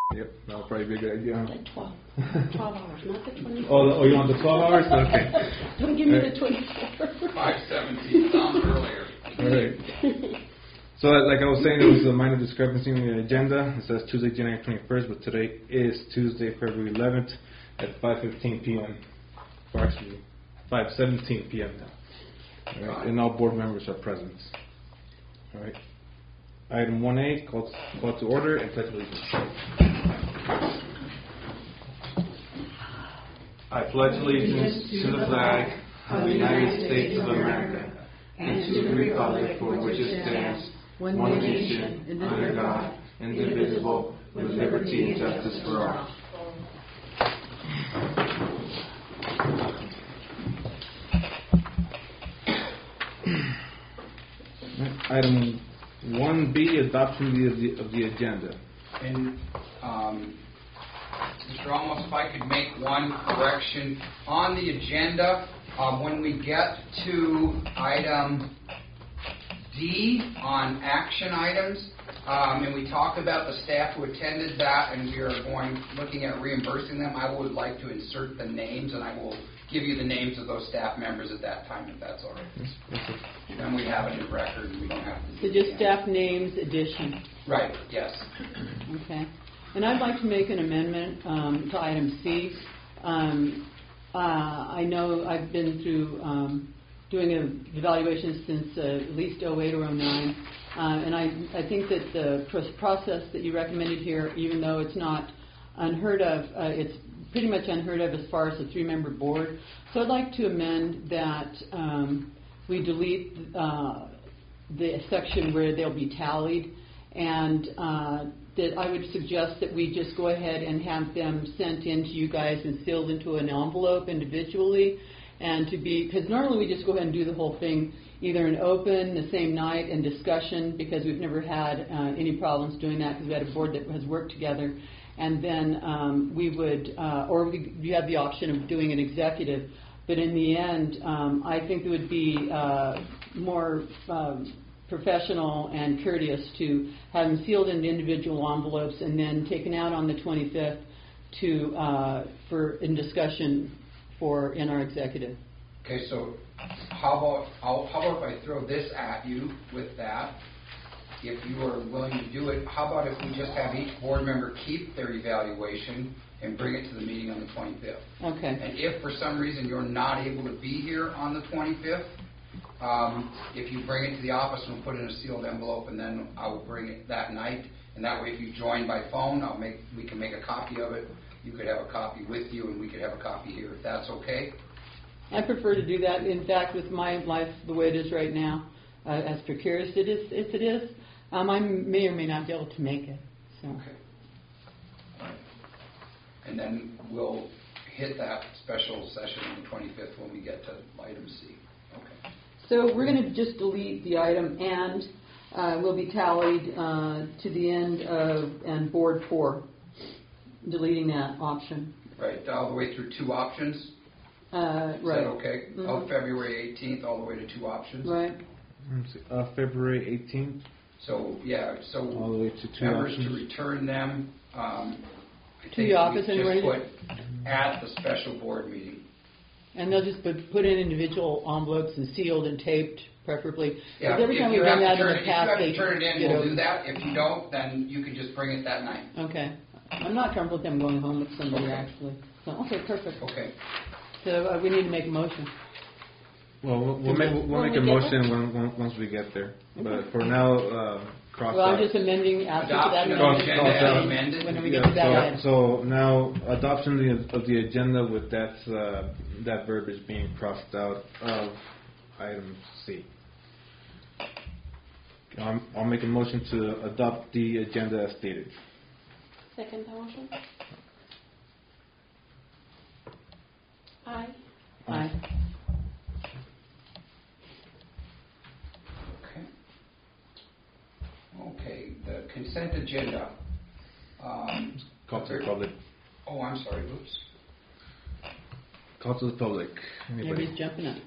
Yep, that'll probably be a good idea. Like 12 hours, not the 24. Oh, you want the 12 hours? Okay. Don't give me the 24. 5:17 sounds earlier. All right. So, like I was saying, there was a minor discrepancy in the agenda. It says Tuesday, January 21st, but today is Tuesday, February 11th at 5:15 p.m. Or actually, 5:17 p.m. now. All right. And all board members are present. All right. Item 1A, call to order and pledge allegiance. I pledge allegiance to the flag of the United States of America and to the republic for which it stands, one nation, under God, indivisible, with liberty and justice for all. Item 1B, adoption of the agenda. And Mr. Ramos, if I could make one correction on the agenda, when we get to item D on action items, and we talk about the staff who attended that, and we are looking at reimbursing them, I would like to insert the names, and I will give you the names of those staff members at that time, if that's all right. Yes. Then we have it in record, and we don't have to. So just staff names addition. Right. Yes. Okay. And I'd like to make an amendment to item C. I know I've been through doing an evaluation since at least 08 or 09, and I think that the process that you recommended here, even though it's not unheard of, it's pretty much unheard of as far as a 3-member board. So I'd like to amend that we delete the section where they'll be tallied, and that I would suggest that we just go ahead and have them sent in to you guys and sealed into an envelope individually, and to be, because normally we just go ahead and do the whole thing either in open the same night and discussion, because we've never had any problems doing that because we had a board that has worked together, and then we would, or we have the option of doing an executive. But in the end, I think it would be more professional and courteous to have them sealed in individual envelopes and then taken out on the 25th for in discussion in our executive. Okay, so how about if I throw this at you with that? If you are willing to do it, how about if we just have each board member keep their evaluation and bring it to the meeting on the 25th? Okay. And if for some reason you're not able to be here on the 25th, if you bring it to the office, we'll put it in a sealed envelope, and then I will bring it that night. And that way, if you join by phone, we can make a copy of it. You could have a copy with you, and we could have a copy here, if that's okay. I prefer to do that. In fact, with my life the way it is right now, as precarious it is, I may or may not be able to make it. So. Okay. All right. And then we'll hit that special session on the 25th when we get to item C. Okay. So we're going to just delete the item and will be tallied to the end of and board 4, deleting that option. Right, all the way through 2 options? Is right. that okay? Mm-hmm. February 18th all the way to 2 options? Right. February 18th. So, yeah, so all the way to 2 members options. to return them. I to think the office we and just put at the special board meeting. And they'll just put in individual envelopes and sealed and taped, preferably. Yeah, every if time you we've have done to that in turn the it, past, if you have to turn it in, we'll do that. If you don't, then you can just bring it that night. Okay. I'm not comfortable with them going home with somebody, actually. So, okay, perfect. Okay. So we need to make a motion. Well, we'll make a motion once we get there. But for now, cross Well, out. I'm just amending after that. Adoption of agenda as amended. When we get to that item. So now, adoption of the agenda with that verbiage being crossed out of item C. I'll make a motion to adopt the agenda as stated. Second motion. Aye. Aye. Okay, the consent agenda. Call to the public. Oh, I'm sorry, oops. Call to the public. Anybody? Everybody's jumping up.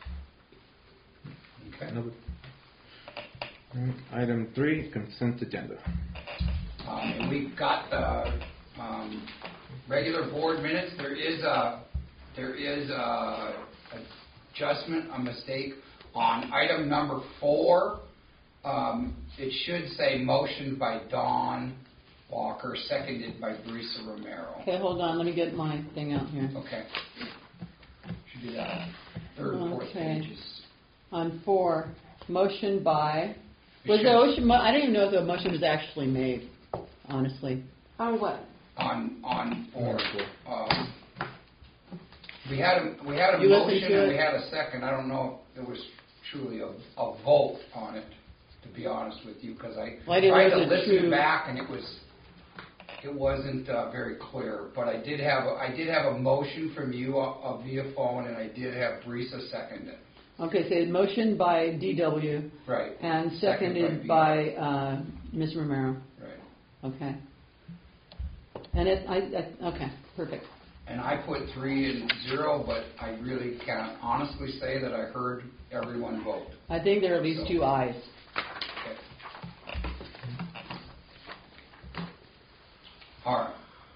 Okay. No. Item 3, consent agenda. And we've got Regular board minutes, there is a adjustment, a mistake on item number 4. It should say motion by Don Walker, seconded by Brisa Romero. Okay, hold on. Let me get my thing out here. Okay. Should be that third and fourth Okay. pages. On 4, motion by. Was It the should- motion? I don't even know if the motion was actually made. Honestly. On what? On 4. We had a You listened motion to and it? we had a second. I don't know if there was truly a vote on it, to be honest with you, because I Well, I didn't tried know to if it was listen true. back and it wasn't very clear. But I did have a motion from you via phone, and I did have Brisa second it. Okay, so motion by DW Right. and Second seconded by by Ms. Romero. Right. Okay. And okay, perfect. And I put 3-0, but I really can't honestly say that I heard everyone vote. I think there are at least 2 ayes. Okay. All right.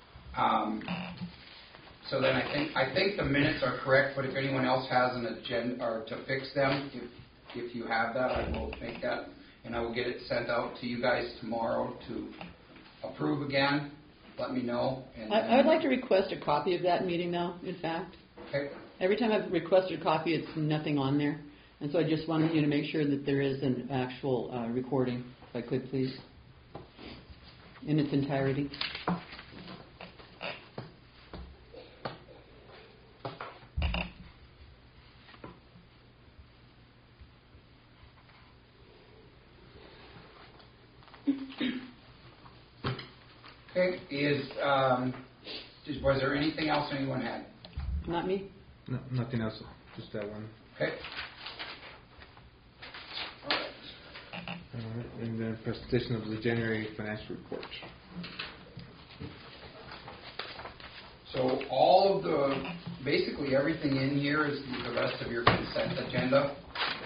So then I think the minutes are correct, but if anyone else has an agenda or to fix them, if you have that, I will make that, and I will get it sent out to you guys tomorrow to approve again. Let me know. And I would like to request a copy of that meeting, though, in fact. Okay. Every time I've requested a copy, it's nothing on there. And so I just wanted you to make sure that there is an actual recording, if I could, please, in its entirety. Okay. Was there anything else anyone had? Not me? No, nothing else. Just that one. Okay. All right. Alright, and then presentation of the January financial report. So all of basically everything in here is the rest of your consent agenda.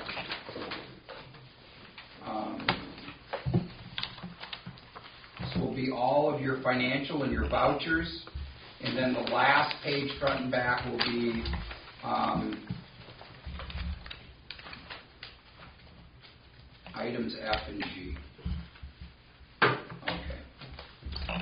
This will be all of your financial and your vouchers, and then the last page, front and back, will be items F and G. Okay.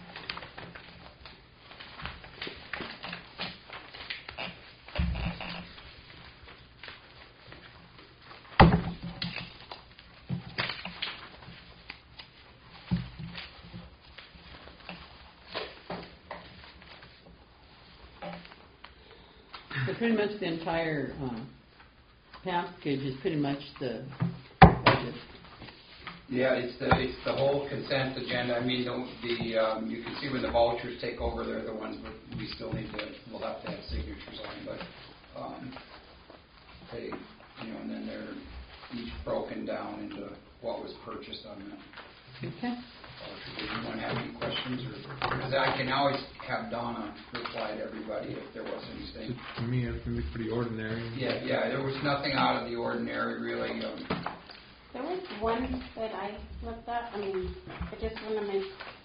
So pretty much the entire package is pretty much the budget. Yeah, it's the whole consent agenda. I mean, you can see when the vouchers take over, they're the ones that we still we'll have to have signatures on, but they, and then they're each broken down into what was purchased on that. Okay. Does anyone have any questions? Because I can always have Donna reply to everybody if there was anything. To me, everything looked pretty ordinary. Yeah, there was nothing out of the ordinary, really. There was one that I looked at. I just want to make.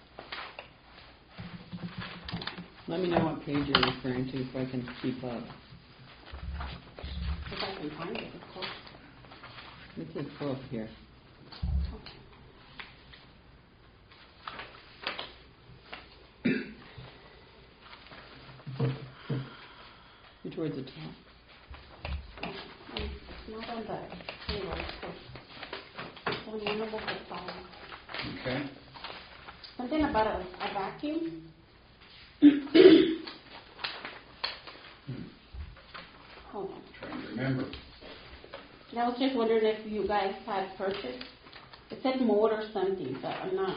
Let me know what page you're referring to so I can keep up. If I can find it, of course. It's a book here. You're towards the top. It's not on the table, of course. It's on one of the files. Okay. Something about a vacuum. Hold on. Trying to remember. And I was just wondering if you guys had purchased. It said motor something, but I'm not.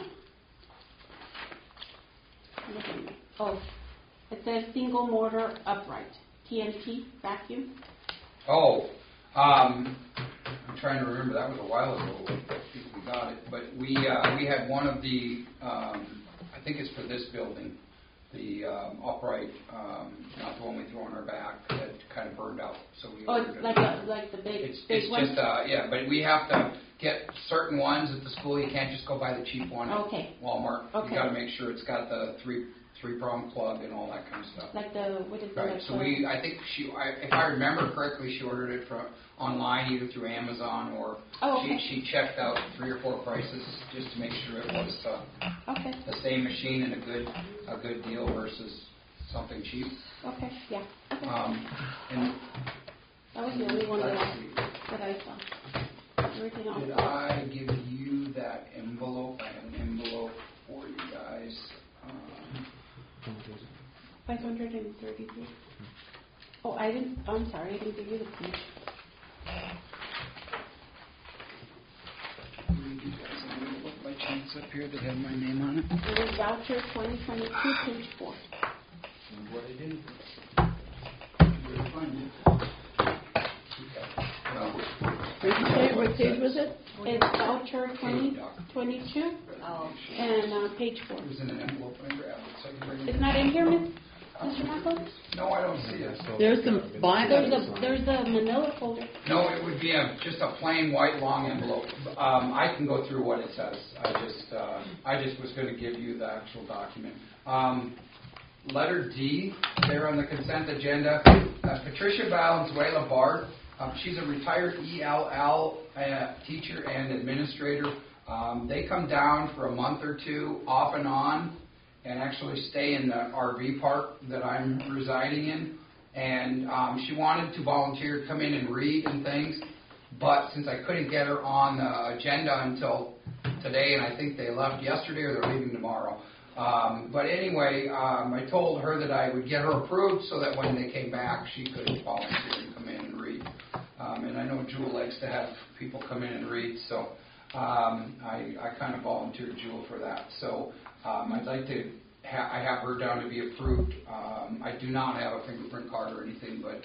Looking. Oh, it says single motor upright. TNT vacuum. Oh, I'm trying to remember. That was a while ago. I think we got it, but we had one of the. I think it's for this building, the upright, not the one we throw on our back that kind of burned out. So we. Oh, ordered it's it. like the big. It's big one. just yeah, but we have to. get certain ones at the school. You can't just go buy the cheap one at Okay. Walmart. Okay. You got to make sure it's got the three-prong plug and all that kind of stuff. Like the, what is Right. it? So I think if I remember correctly, she ordered it from online, either through Amazon or Oh, okay. she checked out 3 or 4 prices just to make sure it was Okay, the same machine and a good deal versus something cheap. okay, yeah. Okay. And That was the only one let's that see. I saw. Everything else. Did I give you that envelope? I have an envelope for you guys. 533. Oh, I'm sorry, I didn't give you the page. You guys have an envelope by chance up here that had my name on it? It was voucher 2022, page 4. And what I did. Where to find it? What page was it? It's voucher 2022 and page 4. It was in an envelope and I grabbed it, so I can bring it. It's not in here, Mr. Marcos? No, I don't see it. There's some There's a manila folder. No, it would be just a plain white long envelope. I can go through what it says. I just was going to give you the actual document. Letter D, there on the consent agenda. Patricia Valenzuela Bard. She's a retired ELL teacher and administrator. They come down for a month or two, off and on, and actually stay in the RV park that I'm residing in. And she wanted to volunteer, come in and read and things, but since I couldn't get her on the agenda until today, and I think they left yesterday or they're leaving tomorrow. But anyway, I told her that I would get her approved so that when they came back, she could volunteer and come in and read. And I know Jewel likes to have people come in and read, so I kind of volunteered Jewel for that. So I'd like to I have her down to be approved. I do not have a fingerprint card or anything, but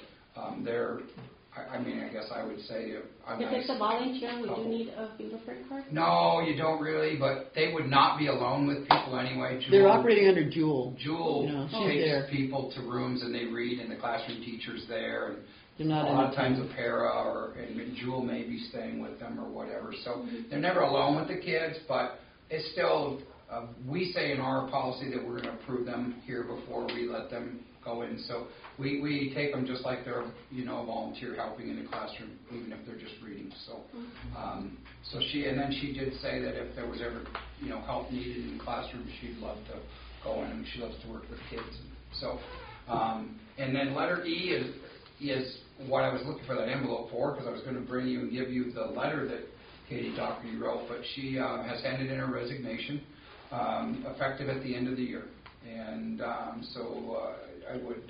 I guess I would say a If nice it's a volunteer, we couple. do need a fingerprint card? No, you don't really, but they would not be alone with people anyway. They're operating under Jewel. Jewel You know, she's takes there. people to rooms and they read, and the classroom teacher's there, and They're not a lot of independent. times a para and Jewel may be staying with them or whatever. So they're never alone with the kids, but it's still, we say in our policy that we're going to approve them here before we let them go in. So we take them just like they're, a volunteer helping in the classroom, even if they're just reading. So, and then she did say that if there was ever, help needed in the classroom, she'd love to go in, and she loves to work with kids. So, and then letter E is what I was looking for that envelope for, because I was going to bring you and give you the letter that Katie Doherty wrote, but she has handed in her resignation, effective at the end of the year. And so I would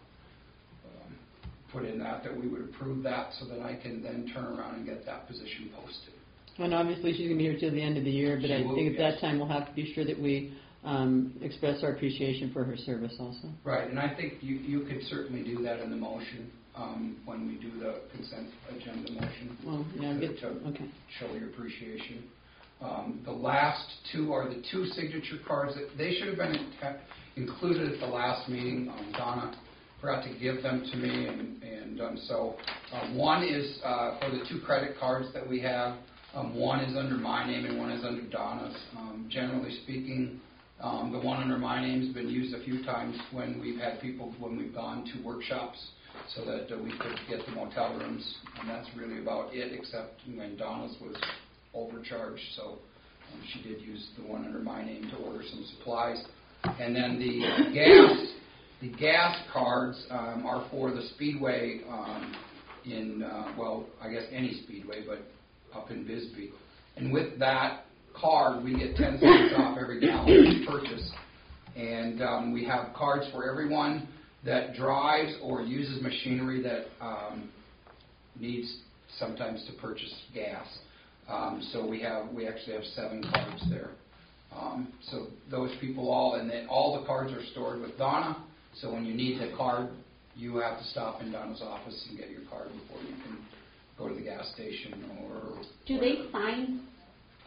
put in that we would approve that so that I can then turn around and get that position posted. And obviously she's going to be here till the end of the year, but She I will, think at yes. that time we'll have to be sure that we express our appreciation for her service also. Right, and I think you could certainly do that in the motion when we do the consent agenda motion. Well, yeah, to okay. show your appreciation. The last two are the two signature cards. They should have been included at the last meeting. Donna forgot to give them to me, and so one is for the two credit cards that we have. One is under my name and one is under Donna's. Generally speaking, the one under my name has been used a few times when we've had people, when we've gone to workshops, so that we could get the motel rooms, and that's really about it, except when Donna's was overcharged, so she did use the one under my name to order some supplies. And then the gas cards are for the Speedway in, I guess any Speedway, but up in Bisbee. And with that card, we get 10 cents off every gallon we purchase. And we have cards for everyone that drives or uses machinery that needs sometimes to purchase gas. So we actually have 7 cards there. So those people and then all the cards are stored with Donna. So when you need the card, you have to stop in Donna's office and get your card before you can go to the gas station or. Do they sign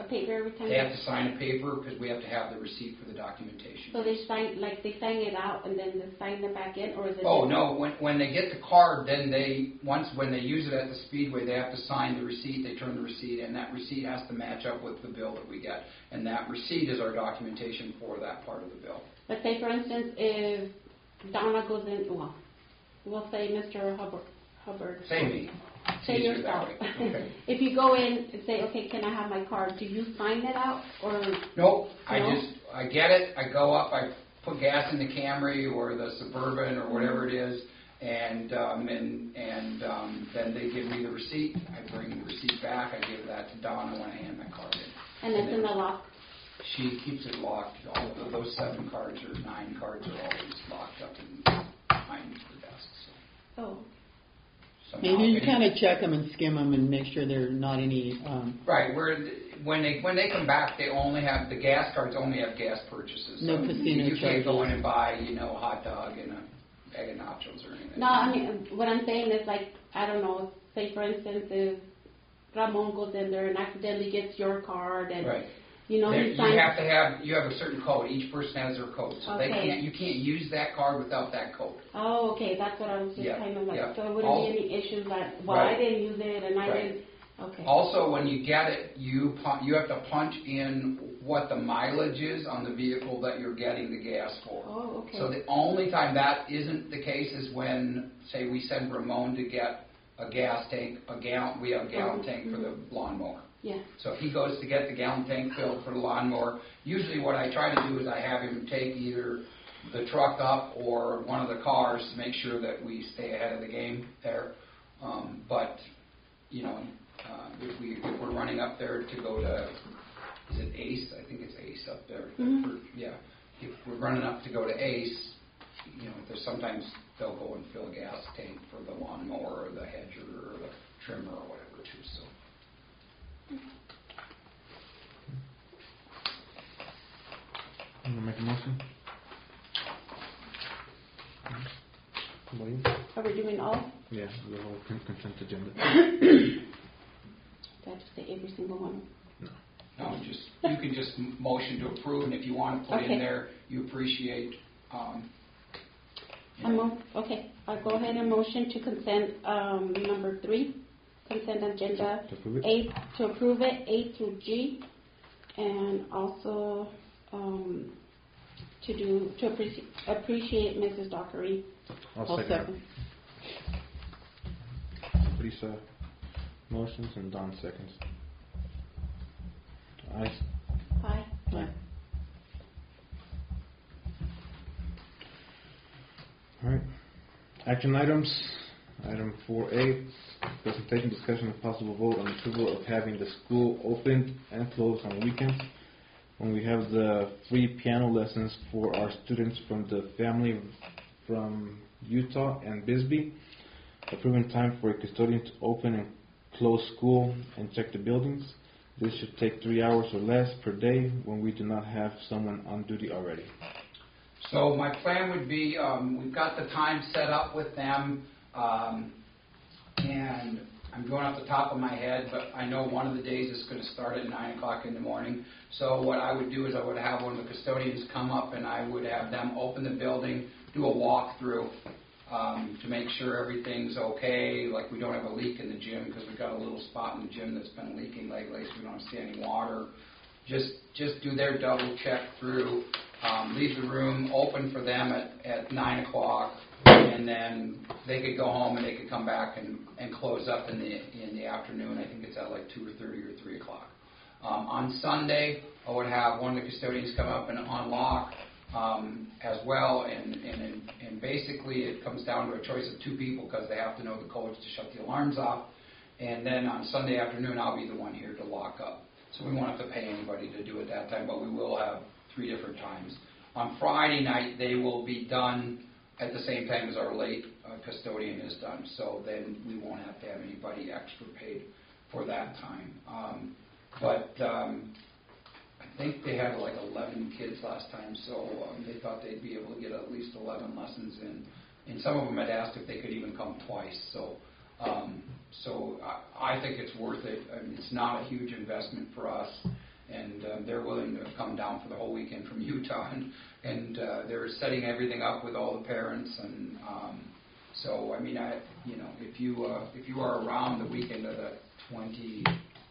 a paper every time? They have to sign a paper because we have to have the receipt for the documentation. So they sign it out and then they sign it back in, or is it? Oh, no, when they get the card, then when they use it at the Speedway, they have to sign the receipt, they turn the receipt in. That receipt has to match up with the bill that we get. And that receipt is our documentation for that part of the bill. But say, for instance, if Donna goes in, well, we'll say Mr. Hubbard. Say me. Say Easier yourself. that way. Okay. If you go in and say, okay, can I have my card? Do you sign it out or? Nope. No? I get it. I go up. I put gas in the Camry or the Suburban or whatever it is, and then they give me the receipt. I bring the receipt back. I give that to Donna when I hand my card in. And it's in the lock. She keeps it locked. All of those 7 cards or 9 cards are always locked up behind the desk. So. Oh. Maybe you kind of check them and skim them and make sure there are not any. Right. When they come back, they only have the gas cards. Only have gas purchases. No so casino you can't go in charges. and buy a hot dog and a bag of nachos or anything. No, I mean, what I'm saying is like, I don't know, say for instance, if Ramon goes in there and accidentally gets your card and, Right. you know, he You signs. you have a certain code. Each person has their code, so Okay. you can't use that card without that code. Oh, okay, that's what I was just Yeah, kind of like, yeah. so it wouldn't be any issues that, well, Right. I didn't use it and I Right. didn't, okay. Also, when you get it, you have to punch in what the mileage is on the vehicle that you're getting the gas for. Oh, okay. So the only time that isn't the case is when, say, we send Ramon to get a gas tank, we have a gallon tank for the lawnmower. Yeah. So if he goes to get the gallon tank filled for the lawnmower, usually what I try to do is I have him take either the truck up or one of the cars to make sure that we stay ahead of the game there. But, if we're running up there to go to, is it Ace? I think it's Ace up there. Mhm. Yeah. If we're running up to go to Ace, there's sometimes they'll go and fill a gas tank for the lawnmower or the hedger or the trimmer or whatever too. So. You want to make a motion? Somebody? Are we doing all? Yeah, the whole consent agenda. Do I have to say every single one? No, you can just motion to approve, and if you want to put Okay. in there, you appreciate. Okay, I'll go ahead and motion to consent, number 3, consent agenda To approve it? A, to approve it, A through G, and also to appreciate Mrs. Dockery. I'll second. Lisa motions and Don seconds. Ayes. Aye. Yeah. All right. Action items. Item 4A, presentation, discussion, and possible vote on approval of having the school opened and closed on weekends when we have the free piano lessons for our students from the family from Utah and Bisbee. Approving time for a custodian to open and close school and check the buildings. This should take 3 hours or less per day when we do not have someone on duty already. So my plan would be, we've got the time set up with them, and I'm going off the top of my head, but I know one of the days is going to start at 9 o'clock in the morning. So what I would do is I would have one of the custodians come up and I would have them open the building, do a walkthrough to make sure everything's okay, like we don't have a leak in the gym because we've got a little spot in the gym that's been leaking lately, so we don't have standing water. Just do their double check through, leave the room open for them at 9 o'clock, and then they could go home and they could come back and close up in the afternoon. I think it's at like 2:30 or 3 o'clock. On Sunday, I would have one of the custodians come up and unlock as well, and basically it comes down to a choice of 2 people because they have to know the codes to shut the alarms off. And then on Sunday afternoon, I'll be the one here to lock up. So we won't have to pay anybody to do it that time, but we will have 3 different times. On Friday night, they will be done at the same time as our late custodian is done. So then we won't have to have anybody extra paid for that time. I think they had like 11 kids last time, so they thought they'd be able to get at least 11 lessons in. And some of them had asked if they could even come twice. So I think it's worth it. I mean, it's not a huge investment for us. and they're willing to come down for the whole weekend from Utah, and they're setting everything up with all the parents, and so I mean, if you are around the weekend of the 28th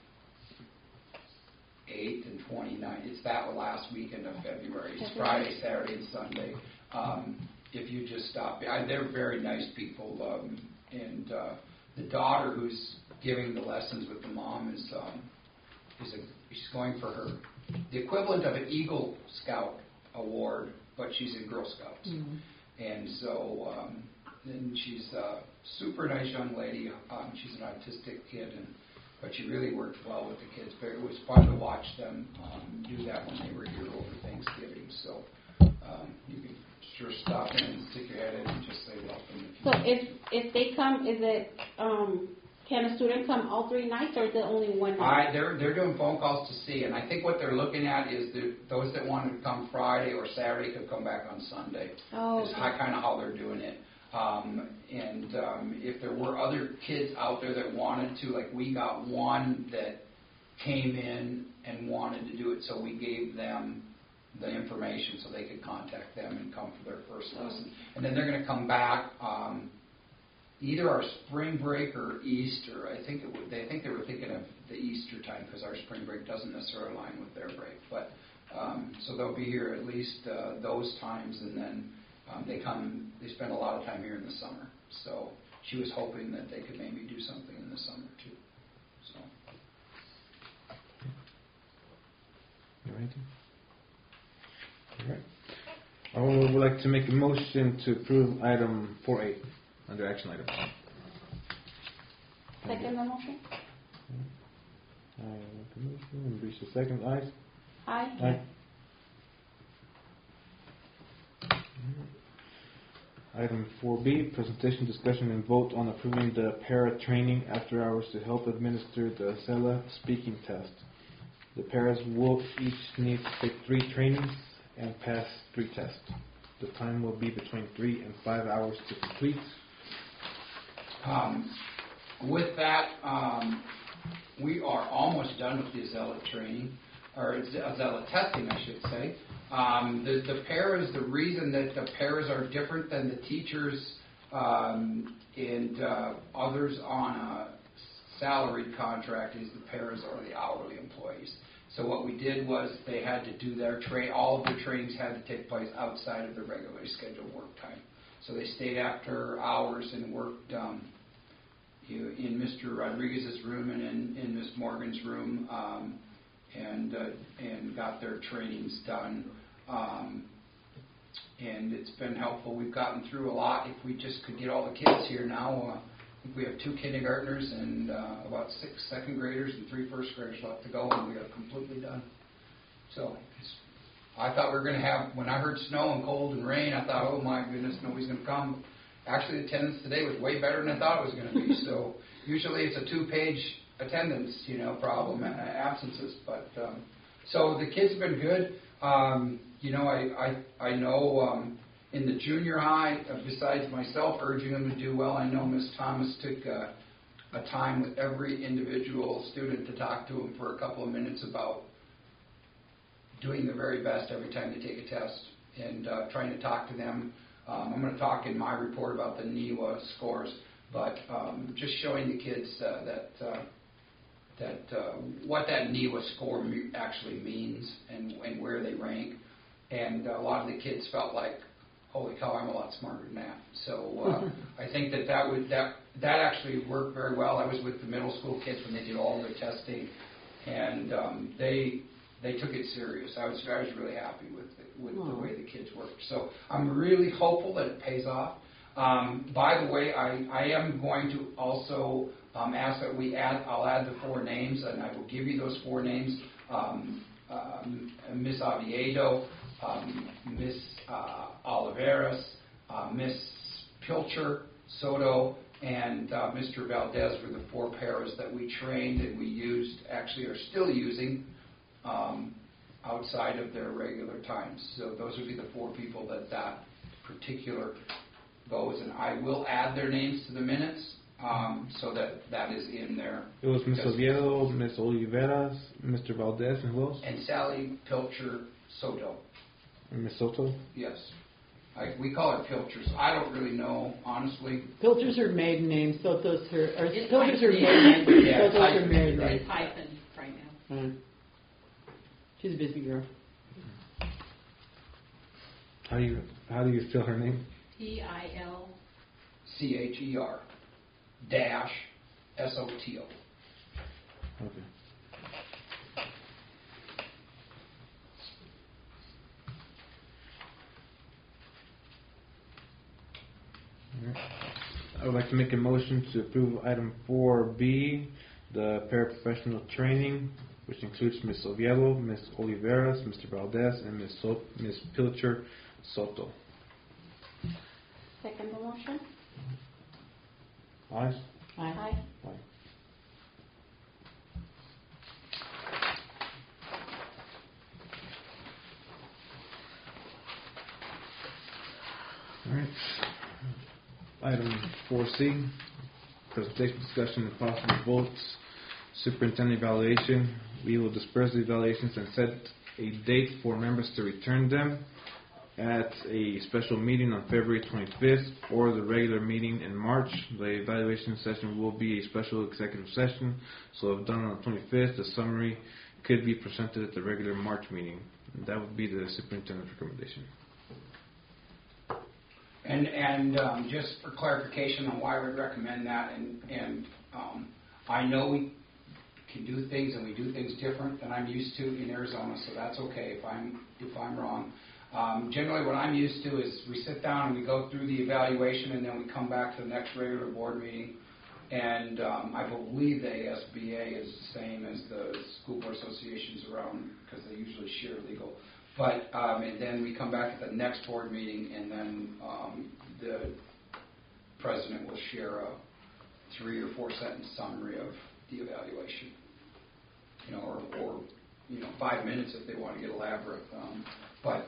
and 29th, it's that last weekend of February. It's Friday, Saturday, and Sunday. If you just stop, they're very nice people, and the daughter who's giving the lessons with the mom she's going for the equivalent of an Eagle Scout award, but she's in Girl Scouts, and so and she's a super nice young lady. She's an autistic kid, but she really worked well with the kids. But it was fun to watch them do that when they were here over Thanksgiving. So you can sure stop in and stick your head in and just say welcome. So if they come, is it can a student come all 3 nights, or is it only one night? They're doing phone calls to see, and I think what they're looking at is those that wanted to come Friday or Saturday could come back on Sunday. Oh, is kind of how they're doing it. If there were other kids out there that wanted to, like we got one that came in and wanted to do it, so we gave them the information so they could contact them and come for their first lesson. And then they're going to come back either our spring break or Easter. I think they were thinking of the Easter time because our spring break doesn't necessarily align with their break. But so they'll be here at least those times, and then they spend a lot of time here in the summer. So she was hoping that they could maybe do something in the summer too. So. You ready? All right. I would like to make a motion to approve item 4A under action items. Second the motion? I make a motion, and Risha second. Ayes? Aye. Aye. Item 4B, presentation, discussion, and vote on approving the para training after hours to help administer the CELA speaking test. The paras will each need to take 3 trainings and pass 3 tests. The time will be between 3 and 5 hours to complete. With that, we are almost done with the Zella training, or Zella testing, I should say. The paras, the reason that the paras are different than the teachers and others on a salaried contract is the paras are the hourly employees. So what we did was they had to do all of their trainings had to take place outside of the regularly scheduled work time. So they stayed after hours and worked in Mr. Rodriguez's room and in Ms. Morgan's room and got their trainings done. And it's been helpful. We've gotten through a lot. If we just could get all the kids here now, I think we have 2 kindergartners and about 6 second graders and 3 first graders left to go, and we are completely done. So I thought we were going to have, when I heard snow and cold and rain, I thought, oh my goodness, nobody's going to come. Actually, the attendance today was way better than I thought it was going to be. So usually it's a 2-page attendance, problem, absences. But so the kids have been good. I know in the junior high, besides myself urging them to do well, I know Ms. Thomas took a time with every individual student to talk to them for a couple of minutes about doing their very best every time they take a test and trying to talk to them. I'm going to talk in my report about the NEWA scores, but just showing the kids what that NEWA score actually means and where they rank. And a lot of the kids felt like, holy cow, I'm a lot smarter than that. So I think that actually worked very well. I was with the middle school kids when they did all their testing, and they took it serious. I was really happy with the way the kids worked. So I'm really hopeful that it pays off. By the way, I am going to also ask that I'll add the 4 names, and I will give you those 4 names. Miss Oviedo, Miss Oliveras, Miss Pilcher, Soto, and Mr. Valdez were the 4 paras that we trained and we used, actually are still using outside of their regular times. So those would be the 4 people that particular goes, and I will add their names to the minutes. so that is in there. It was Ms. Because- Oviedo, Ms. Oliveras, Mr. Valdez, and who else? And Sally Pilcher Soto. And Ms. Soto. Yes. We call her Pilchers. I don't really know, honestly. Filters are maiden names, Soto's her, or It's Filters are hyphenated. maiden names, Yeah, Soto's her hyphenated, married right. name. It's hyphen right now. She's a busy girl. How do you spell her name? PIL. CHER dash SOTO. Okay. Alright. I would like to make a motion to approve item 4B, the paraprofessional training, which includes Ms. Oviedo, Ms. Oliveras, Mr. Valdez, and Ms. Pilcher Soto. Second the motion? Ayes? Aye. Aye. Alright. Item 4C, presentation, discussion, and possible votes. Superintendent evaluation. We will disperse the evaluations and set a date for members to return them at a special meeting on February 25th or the regular meeting in March. The evaluation session will be a special executive session, so if done on the 25th, the summary could be presented at the regular March meeting. That would be the superintendent's recommendation. And just for clarification on why we recommend that, I know we can do things and we do things different than I'm used to in Arizona, so that's okay if I'm wrong. Generally, what I'm used to is we sit down and we go through the evaluation, and then we come back to the next regular board meeting. And I believe the ASBA is the same as the school board associations around, because they usually share legal. But and then we come back at the next board meeting, and then the president will share a 3 or 4 sentence summary of the evaluation, or 5 minutes if they want to get elaborate. But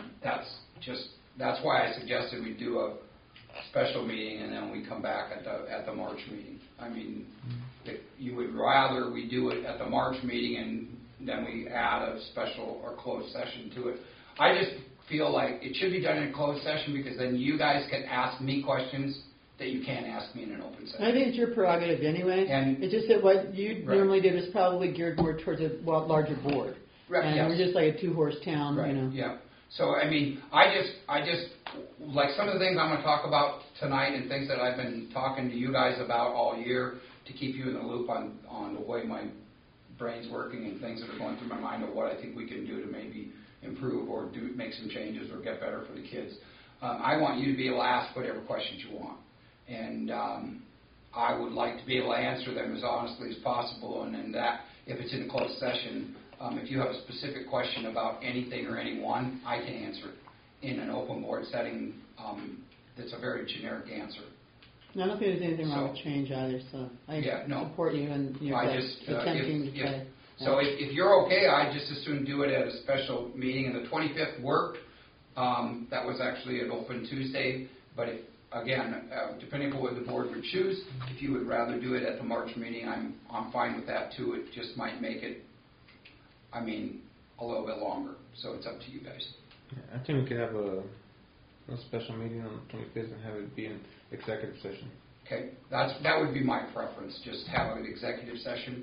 that's why I suggested we do a special meeting and then we come back at the March meeting. I mean, if you would rather we do it at the March meeting and then we add a special or closed session to it. I just feel like it should be done in a closed session, because then you guys can ask me questions that you can't ask me in an open session. I think it's your prerogative anyway. And- it's just that what you Right. normally did was probably geared more towards a larger board. Right, And yes. we're just like a 2-horse town, Right, you know. yeah. So, I mean, I just, like some of the things I'm going to talk about tonight and things that I've been talking to you guys about all year to keep you in the loop on the way my brain's working and things that are going through my mind of what I think we can do to maybe improve or make some changes or get better for the kids. I want you to be able to ask whatever questions you want. And I would like to be able to answer them as honestly as possible. And then that, if it's in a closed session, if you have a specific question about anything or anyone, I can answer it in an open board setting. That's a very generic answer. I don't think there's anything wrong So- with change either, so I Yeah, no. support you in your I just, attempting if- to try. So if you're okay, I'd just as soon do it at a special meeting. And the 25th worked. That was actually an open Tuesday. But if, again, depending on what the board would choose, if you would rather do it at the March meeting, I'm fine with that too. It just might make it, a little bit longer. So it's up to you guys. Yeah, I think we could have a special meeting on the 25th and have it be an executive session. Okay, that would be my preference. Just have an executive session.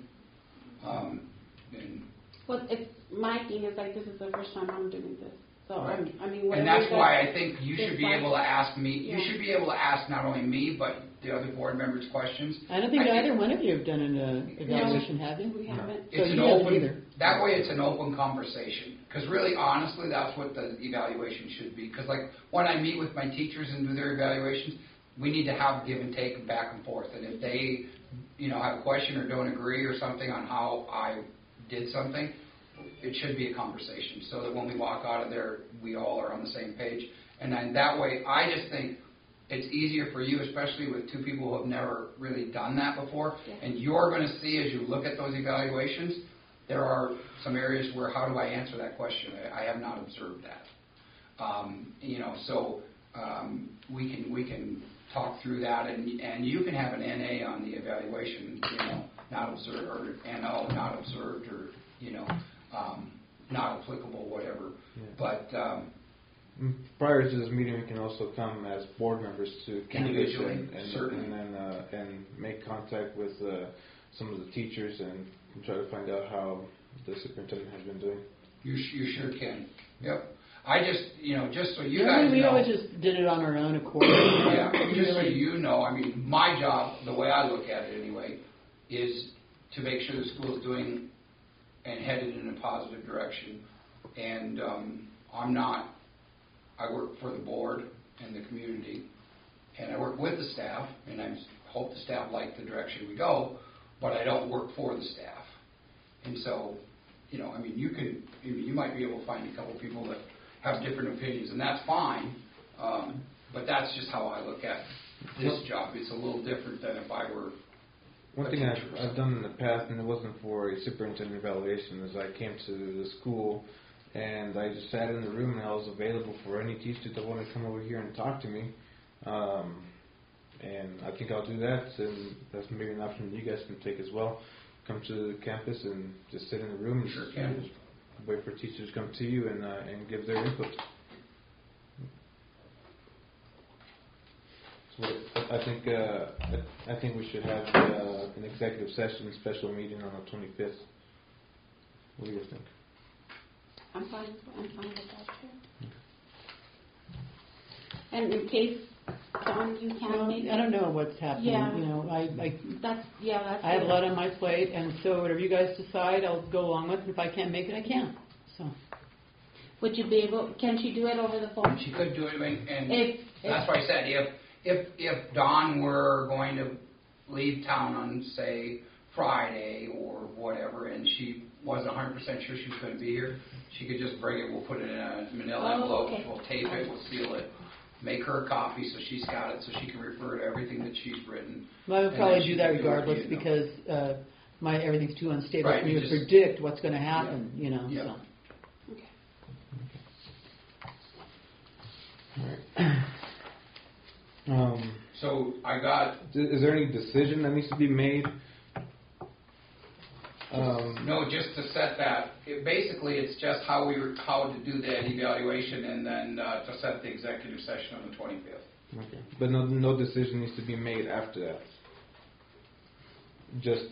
Well, it's my thing is like, this is the first time I'm doing this. So, Right. whatever. And that's you why guys- I think you should it's be like- able to ask me. Yeah. You should be able to ask not only me but the other board members questions. I don't think I either one of you have done an evaluation, have you? We haven't. So It's you an haven't open. either. That way, it's an open conversation. Because really, honestly, that's what the evaluation should be. Because like when I meet with my teachers and do their evaluations, we need to have give and take and back and forth. And if they, have a question or don't agree or something on how I did something, it should be a conversation. So that when we walk out of there, we all are on the same page. And then that way, I just think it's easier for you, especially with two people who have never really done that before. Yeah. And you're going to see as you look at those evaluations, there are some areas where how do I answer that question? I have not observed that. So we can talk through that, and you can have an NA on the evaluation, not observed, or NO, not observed, or, not applicable, whatever. Yeah. But prior to this meeting, we can also come as board members to campus Individually, certainly. and make contact with some of the teachers and try to find out how the superintendent has been doing. you sure can. Yep. I just, just so you Yeah, guys we know. always just did it on our own accord. Yeah, We just so really- you know, I mean, my job, the way I look at it anyway, is to make sure the school is doing and headed in a positive direction. And I work for the board and the community, and I work with the staff, and I hope the staff like the direction we go, but I don't work for the staff. And so, you might be able to find a couple people that have different opinions, and that's fine, but that's just how I look at this job. It's a little different than if I were One thing I've done in the past, and it wasn't for a superintendent evaluation, is I came to the school and I just sat in the room and I was available for any teacher that wanted to come over here and talk to me. And I think I'll do that, and that's maybe an option you guys can take as well. Come to the campus and just sit in the room and Sure can. just wait for teachers to come to you and give their input. So I think we should have an executive session special meeting on the 25th. What do you guys think? I'm fine with that too. And in case, Dawn, you can't make it. I don't know what's happening. Yeah. That's That's I have a it. lot on my plate, and so whatever you guys decide, I'll go along with. And if I can't make it, I can't. So Would you be able, can she do it over the phone? She could do it, and If that's why I said if Dawn were going to leave town on, say, Friday or whatever, and she wasn't 100% sure she was going to be here, she could just bring it. We'll put it in a manila envelope. Okay. We'll tape it. We'll seal it. Make her a copy so she's got it, so she can refer to everything that she's written. I would And probably then she do that can do it, regardless you know. because everything's too unstable Right, for me you to just- predict what's going to happen. Yeah. So. All right. So I got Is there any decision that needs to be made? no, just to set that. Basically, it's just how to do that evaluation, and then to set the executive session on the 25th. Okay. But no decision needs to be made after that. Just,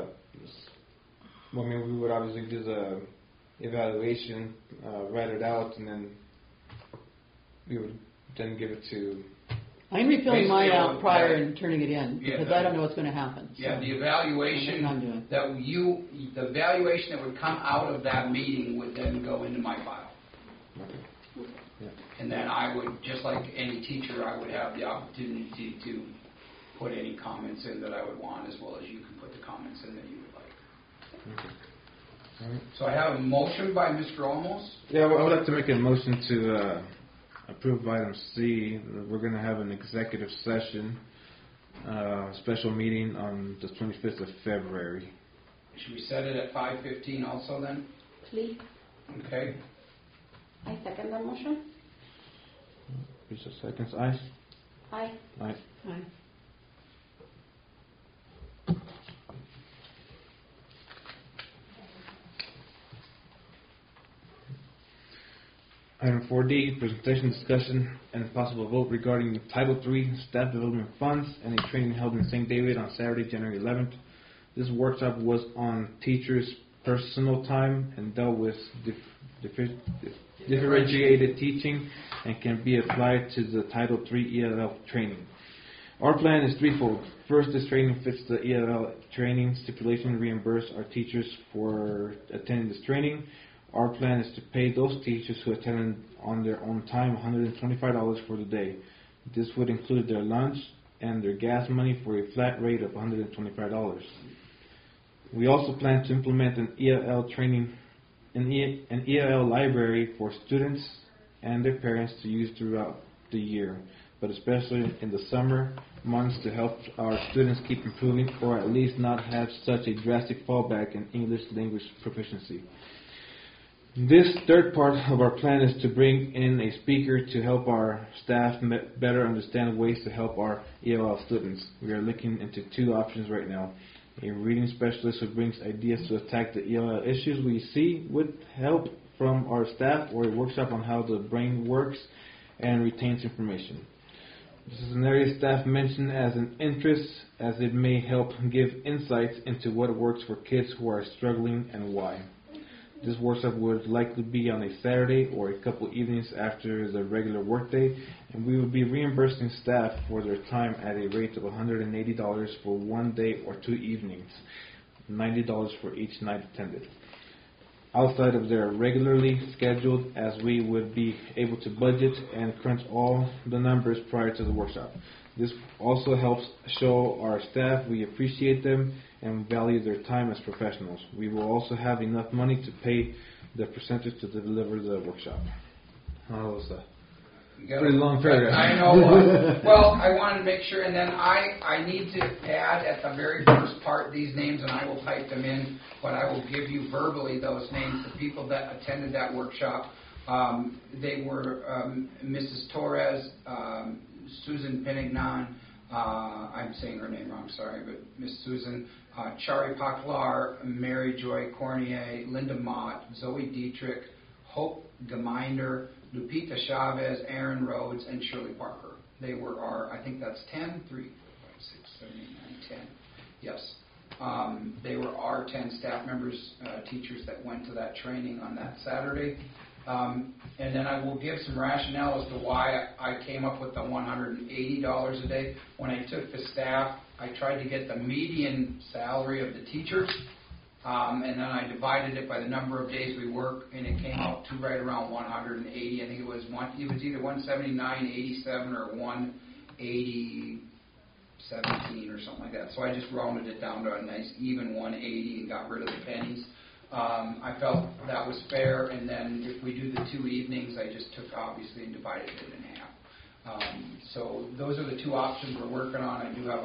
we would obviously do the evaluation, write it out, and then we would then give it to. I'm refilling mine Basically, out prior yeah. and turning it in Yeah, because I don't know what's going to happen. Yeah, So the that's evaluation what I'm doing. the evaluation that would come out of that meeting would then go into my file. Okay. Yeah. And then I would, just like any teacher, I would have the opportunity to put any comments in that I would want, as well as you can put the comments in that you would like. Okay. All right. So I have a motion by Mr. Olmos. Yeah, I would like to make a motion to approve item C. We're going to have an executive session, special meeting on the 25th of February. Should we set it at 5:15 also then? Please, Okay. I second the motion. Lisa seconds. Aye. Aye. Aye. Aye. Item 4D, presentation, discussion, and possible vote regarding the Title III Staff Development Funds and a training held in St. David on Saturday, January 11th. This workshop was on teachers' personal time and dealt with differentiated teaching and can be applied to the Title III ELL training. Our plan is threefold. First, this training fits the ELL training stipulation to reimburse our teachers for attending this training. Our plan is to pay those teachers who attended on their own time $125 for the day. This would include their lunch and their gas money for a flat rate of $125. We also plan to implement an ELL training, an ELL library for students and their parents to use throughout the year, but especially in the summer months to help our students keep improving or at least not have such a drastic fallback in English language proficiency. This third part of our plan is to bring in a speaker to help our staff better understand ways to help our ELL students. We are looking into two options right now. A reading specialist who brings ideas to attack the ELL issues we see with help from our staff, or a workshop on how the brain works and retains information. This is an area staff mentioned as an interest, as it may help give insights into what works for kids who are struggling and why. This workshop would likely be on a Saturday or a couple evenings after the regular workday, and we would be reimbursing staff for their time at a rate of $180 for one day or 2 evenings, $90 for each night attended, outside of their regularly scheduled, as we would be able to budget and crunch all the numbers prior to the workshop. This also helps show our staff we appreciate them and value their time as professionals. We will also have enough money to pay the presenters to deliver the workshop. How was that? Pretty long paragraph. I know. Well, I wanted to make sure, and then I need to add at the very first part these names, and I will type them in, but I will give you verbally those names. The people that attended that workshop, they were Mrs. Torres, Susan Penignan, I'm saying her name wrong, sorry, but Miss Susan, Chari Paklar, Mary Joy Cornier, Linda Mott, Zoe Dietrich, Hope Geminder, Lupita Chavez, Aaron Rhodes, and Shirley Parker. They were our, I think that's 10, 3, 5, 6, 7, 8, 9, 10. Yes. They were our 10 staff members, teachers that went to that training on that Saturday. And then I will give some rationale as to why I came up with the $180 a day. When I took the staff, I tried to get the median salary of the teachers, and then I divided it by the number of days we work, and it came out to right around 180. I think it was either 179.87 or 180.17 or something like that. So I just rounded it down to a nice even 180 and got rid of the pennies. I felt that was fair, and then if we do the 2 evenings, I just took obviously and divided it in half. So those are the two options we're working on. I do have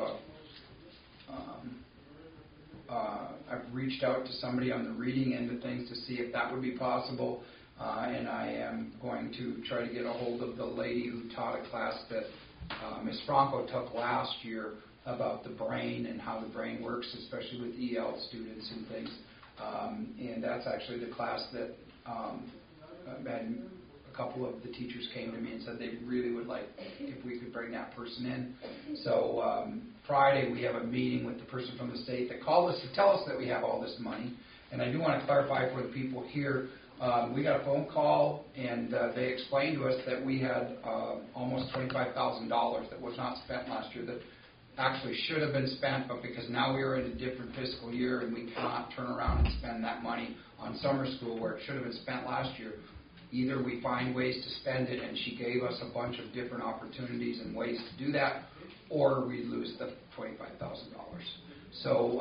I've reached out to somebody on the reading end of things to see if that would be possible, and I am going to try to get a hold of the lady who taught a class that Ms. Franco took last year about the brain and how the brain works, especially with EL students and things. And that's actually the class that had a couple of the teachers came to me and said they really would like if we could bring that person in. So Friday we have a meeting with the person from the state that called us to tell us that we have all this money. And I do want to clarify for the people here, we got a phone call and they explained to us that we had almost $25,000 that was not spent last year, that actually should have been spent, but because now we are in a different fiscal year and we cannot turn around and spend that money on summer school where it should have been spent last year, either we find ways to spend it, and she gave us a bunch of different opportunities and ways to do that, or we lose the $25,000. So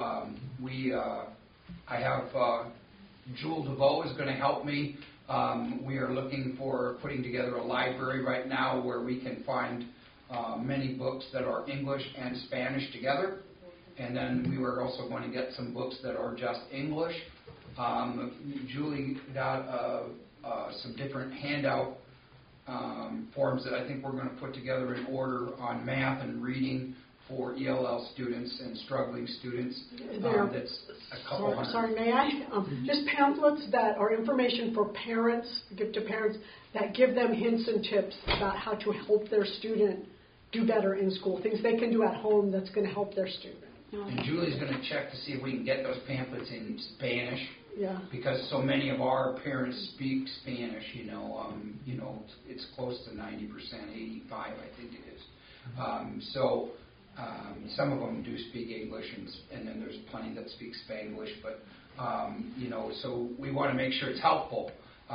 I have Jewel DeVoe is going to help me. We are looking for putting together a library right now where we can find many books that are English and Spanish together, and then we were also going to get some books that are just English. Julie got some different handout forms that I think we're going to put together in order on math and reading for ELL students and struggling students. That's a couple hundred. Sorry, may I? Just pamphlets that are information for parents, give to parents, that give them hints and tips about how to help their student do better in school, things they can do at home that's going to help their student. And Julie's going to check to see if we can get those pamphlets in Spanish. Yeah. Because so many of our parents speak Spanish, it's close to 90%, 85, I think it is. Some of them do speak English, and then there's plenty that speak Spanglish. But so we want to make sure it's helpful,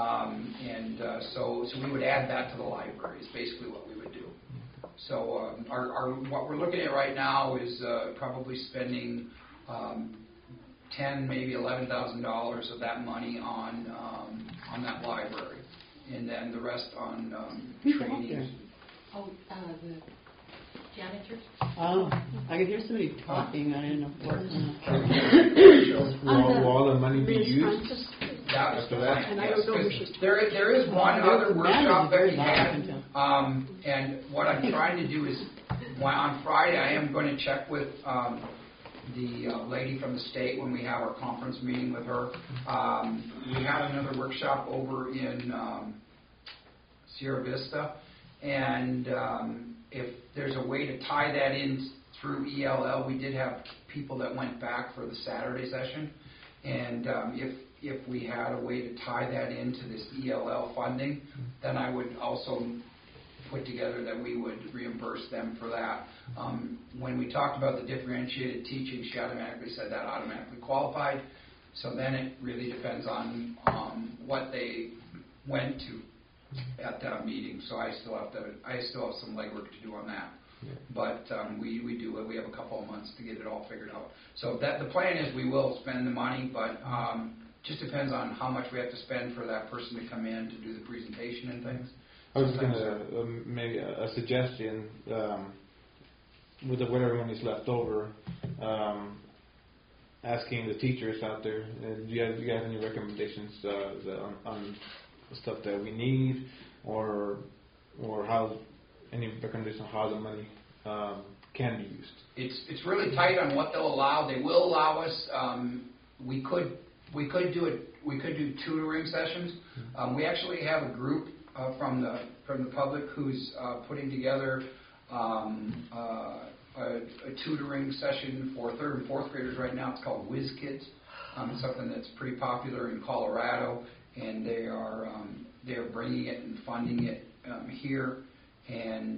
so we would add that to the library. Is basically what we would do. So what we're looking at right now is probably spending $10,000, maybe $11,000 of that money on that library, and then the rest on training. Oh, the janitors? Oh, I could hear somebody talking. I didn't know what. Will all the money be used? That was After the that? plan, And I yes, don't know who 'cause she's there is one Well, other the band workshop is that very we loud, I had, can tell. and what I'm trying to do is, on Friday, I am going to check with the lady from the state when we have our conference meeting with her. We had another workshop over in Sierra Vista, and if there's a way to tie that in through ELL, we did have people that went back for the Saturday session, and if we had a way to tie that into this ELL funding, then I would also put together that we would reimburse them for that. When we talked about the differentiated teaching, she automatically said that automatically qualified. So then it really depends on what they went to at that meeting. So I still have some legwork to do on that. Yeah. But we do it. We have a couple of months to get it all figured out. So that the plan is we will spend the money, but just depends on how much we have to spend for that person to come in to do the presentation and things. I was just going to maybe a suggestion with whatever money is left over, asking the teachers out there, do you have any recommendations on the stuff that we need, or how any recommendations on how the money can be used? It's really tight on what they'll allow. They will allow us. We could do it. We could do tutoring sessions. We actually have a group from the public who's putting together a tutoring session for 3rd and 4th graders right now. It's called Whiz Kids. It's something that's pretty popular in Colorado, and they are bringing it and funding it here, and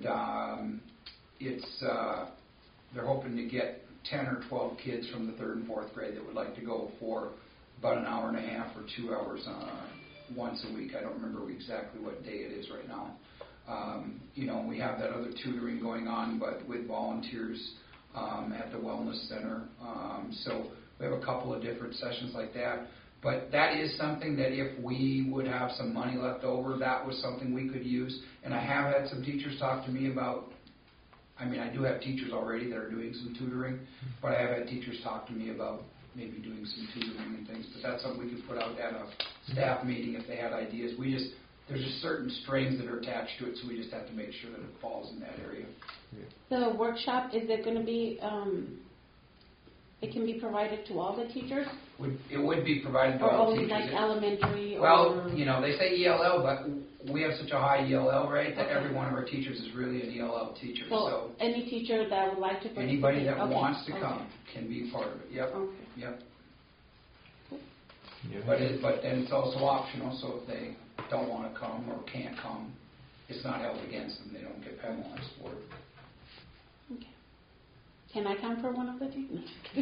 they're hoping to get 10 or 12 kids from the 3rd and 4th grade that would like to go for about an hour and a half or 2 hours once a week. I don't remember exactly what day it is right now. We have that other tutoring going on, but with volunteers at the Wellness Center. So we have a couple of different sessions like that. But that is something that if we would have some money left over, that was something we could use. And I have had some teachers talk to me about, I do have teachers already that are doing some tutoring, but I have had teachers talk to me about maybe doing some tutoring and things. But that's something we could put out at a staff meeting if they had ideas. There's just certain strings that are attached to it, so we just have to make sure that it falls in that area. The workshop, is it going to be, it can be provided to all the teachers? It would be provided to Or all only teachers. like elementary? Well, or they say ELL, but we have such a high ELL rate that every one of our teachers is really an ELL teacher. So any teacher that would like to participate? Anybody that Okay, wants to okay. come can be part of it. Yep. Okay. Yep. Yeah. But then it's also optional, so if they don't want to come or can't come, it's not held against them. They don't get penalized for it. Okay. Can I come for one of the teachers? If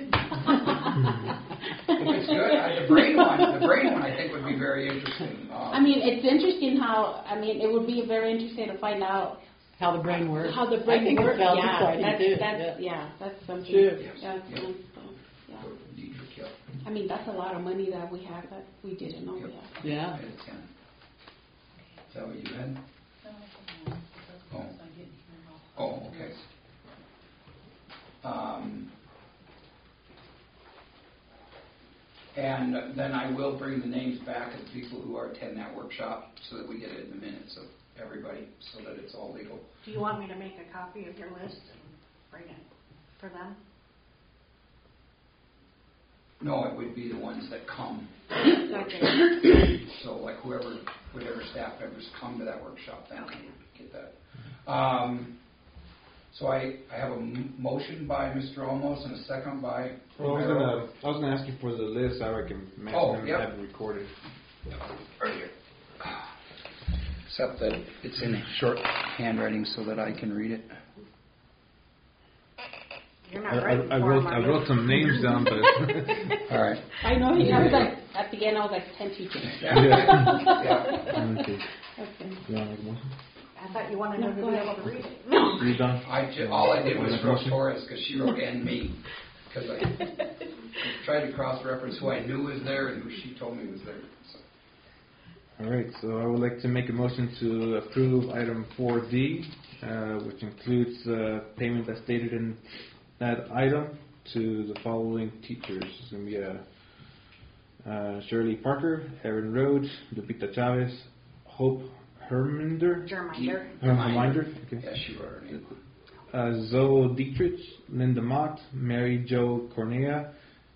it's good, the brain one I think would be very interesting. It's interesting how, it would be very interesting to find out How the brain works. how the I brain think works. it sounds Yeah, exciting too. that's something. Sure. Yes. That's Yep. nice, so, yeah. Diedrich, yep. That's a lot of money that we have that we didn't know we Yep. had. Yeah. I had 10. Is that what you had? Oh, okay. And then I will bring the names back of the people who are attend that workshop so that we get it in the minutes of everybody so that it's all legal. Do you want me to make a copy of your list and bring it for them? No, it would be the ones that come. Okay. So like whatever staff members come to that workshop, then Okay. get that. So I have a motion by Mr. Olmos and a second by Well, I Romero. was gonna ask you for the list. I can mention Oh, them and yep. have it recorded. Right here. Except that it's in short handwriting so that I can read it. You're not writing I for wrote them, I are you? wrote some names down, but All right. I know, I was like, at the end I was like 10 teachers. Yeah. okay. Okay. You want to make a motion? I thought you wanted No, them to go be ahead. able to read it. No. Are you done? All I did was Want to make a wrote motion? Torres because she wrote and me. Because I tried to cross-reference who I knew was there and who she told me was there. So. All right, so I would like to make a motion to approve item 4D, which includes payment as stated in that item to the following teachers. It's going to be Shirley Parker, Erin Rhodes, Lupita Chavez, Hope Herminder. Germinder. Herminder. Okay. Yes, she wrote her name. Zoe Dietrich, Linda Mott, Mary Jo Cornea,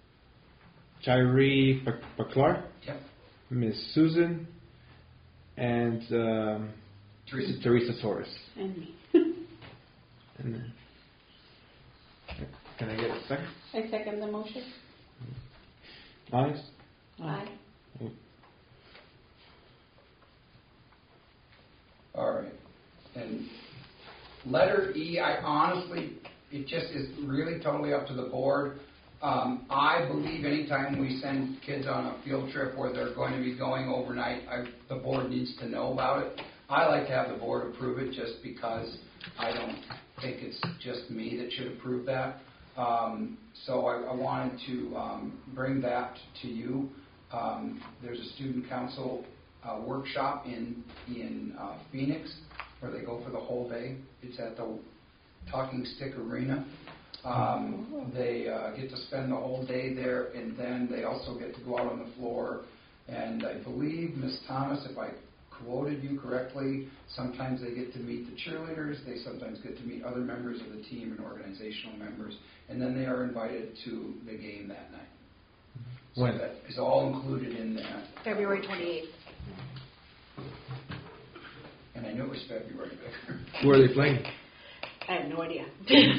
Chiree Paklar, Yep. Miss Susan, and Teresa Torres. And me. And then, can I get a second? I second the motion. Honest? Aye. All right. And letter E, I honestly, it just is really totally up to the board. I believe anytime we send kids on a field trip where they're going to be going overnight, the board needs to know about it. I like to have the board approve it just because I don't think it's just me that should approve that. So I wanted to bring that to you. There's a student council workshop in Phoenix where they go for the whole day. It's at the Talking Stick Arena. They get to spend the whole day there, and then they also get to go out on the floor. And I believe, Ms. Thomas, if I quoted you correctly, sometimes they get to meet the cheerleaders, they sometimes get to meet other members of the team and organizational members, and then they are invited to the game that night. So When? that is all included in that. February 28th. And I knew it was February. Who are they playing? I have no idea.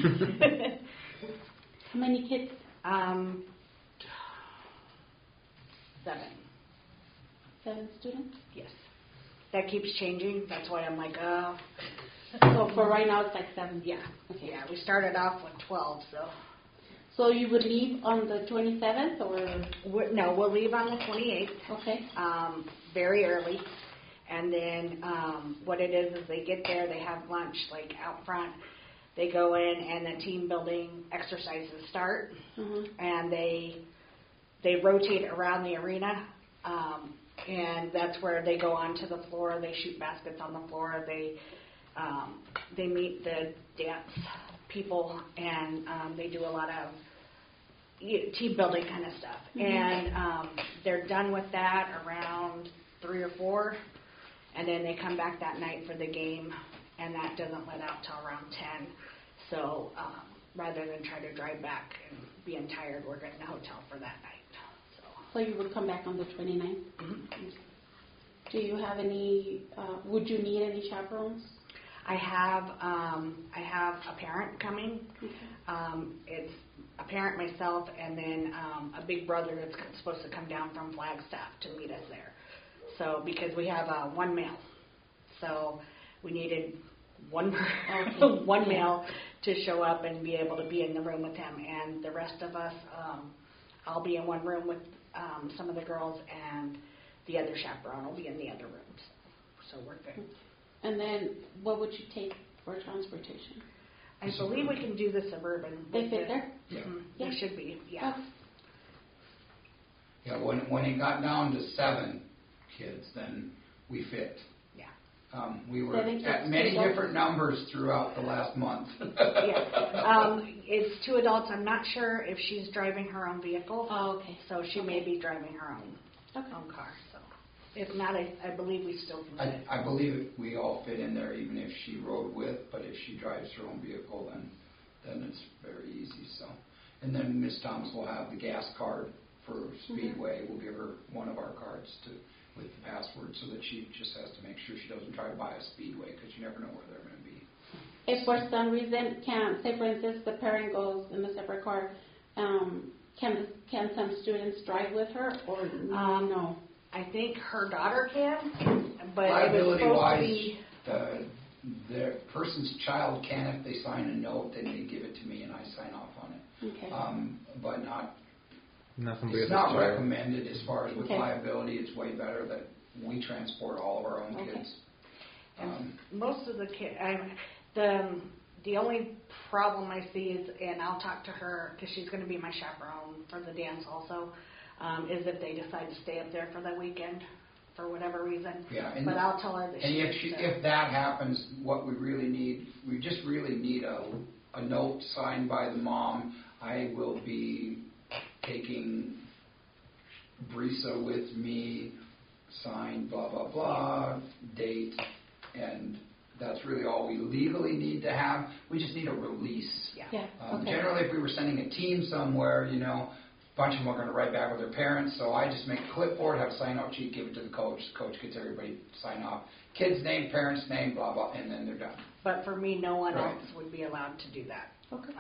How many kids? 7. 7 students? Yes. That keeps changing. That's why I'm like, So for right now, it's like 7. yeah. Okay. Yeah, we started off with 12, so. So you would leave on the 27th, or? No, we'll leave on the 28th. Okay. Very early. And then what it is they get there, they have lunch like out front. They go in and the team building exercises start, and they rotate around the arena, and that's where they go onto the floor. They shoot baskets on the floor. They meet the dance people, and they do a lot of team building kind of stuff. And they're done with that around 3 or 4. And then they come back that night for the game, and that doesn't let out till around 10. So rather than try to drive back and being tired, we're getting a hotel for that night. So you would come back on the 29th? Mm-hmm. Do you have any, would you need any chaperones? I have a parent coming. It's a parent, myself, and then a big brother that's supposed to come down from Flagstaff to meet us there. So because we have one male, so we needed one male to show up and be able to be in the room with him, and the rest of us, I'll be in one room with some of the girls, and the other chaperone will be in the other rooms. So we're good. And then what would you take for transportation? I believe we can do the Suburban. They fit there? Yeah. They should be, yeah. Okay. Yeah, when it got down to 7 kids, then we fit. Yeah. We were 7 kids, at many 2 adults? different numbers throughout the last month. Yeah. It's 2 adults. I'm not sure if she's driving her own vehicle. Oh, okay. So she may be driving her own car. So if not, I believe we still can fit. I believe we all fit in there, even if she rode with. But if she drives her own vehicle, then it's very easy. So, and then Miss Thomas will have the gas card for Speedway. We'll give her one of our cards with the password, so that she just has to make sure she doesn't drive by a Speedway, because you never know where they're going to be. If for some reason say for instance the parent goes in a separate car, can some students drive with her or no? I think her daughter can, but it was supposed to be. The person's child can if they sign a note, then they give it to me and I sign off on it. Okay. But not. Somebody It's else's not child. recommended as far as with Okay. liability. It's way better that we transport all of our own Okay. kids. And most of the kids, the only problem I see is, and I'll talk to her because she's going to be my chaperone for the dance also, is if they decide to stay up there for the weekend for whatever reason. Yeah, and but I'll tell her that. And if that happens, what we really need, we just really need a note signed by the mom. I will be taking Brisa with me, sign, blah, blah, blah, date, and that's really all we legally need to have. We just need a release. Yeah, okay. Generally, if we were sending a team somewhere, a bunch of them are going to write back with their parents, so I just make a clipboard, have a sign-out sheet, give it to the coach. The coach gets everybody to sign off. Kid's name, parents' name, blah, blah, and then they're done. But for me, no one Right. else would be allowed to do that. Okay.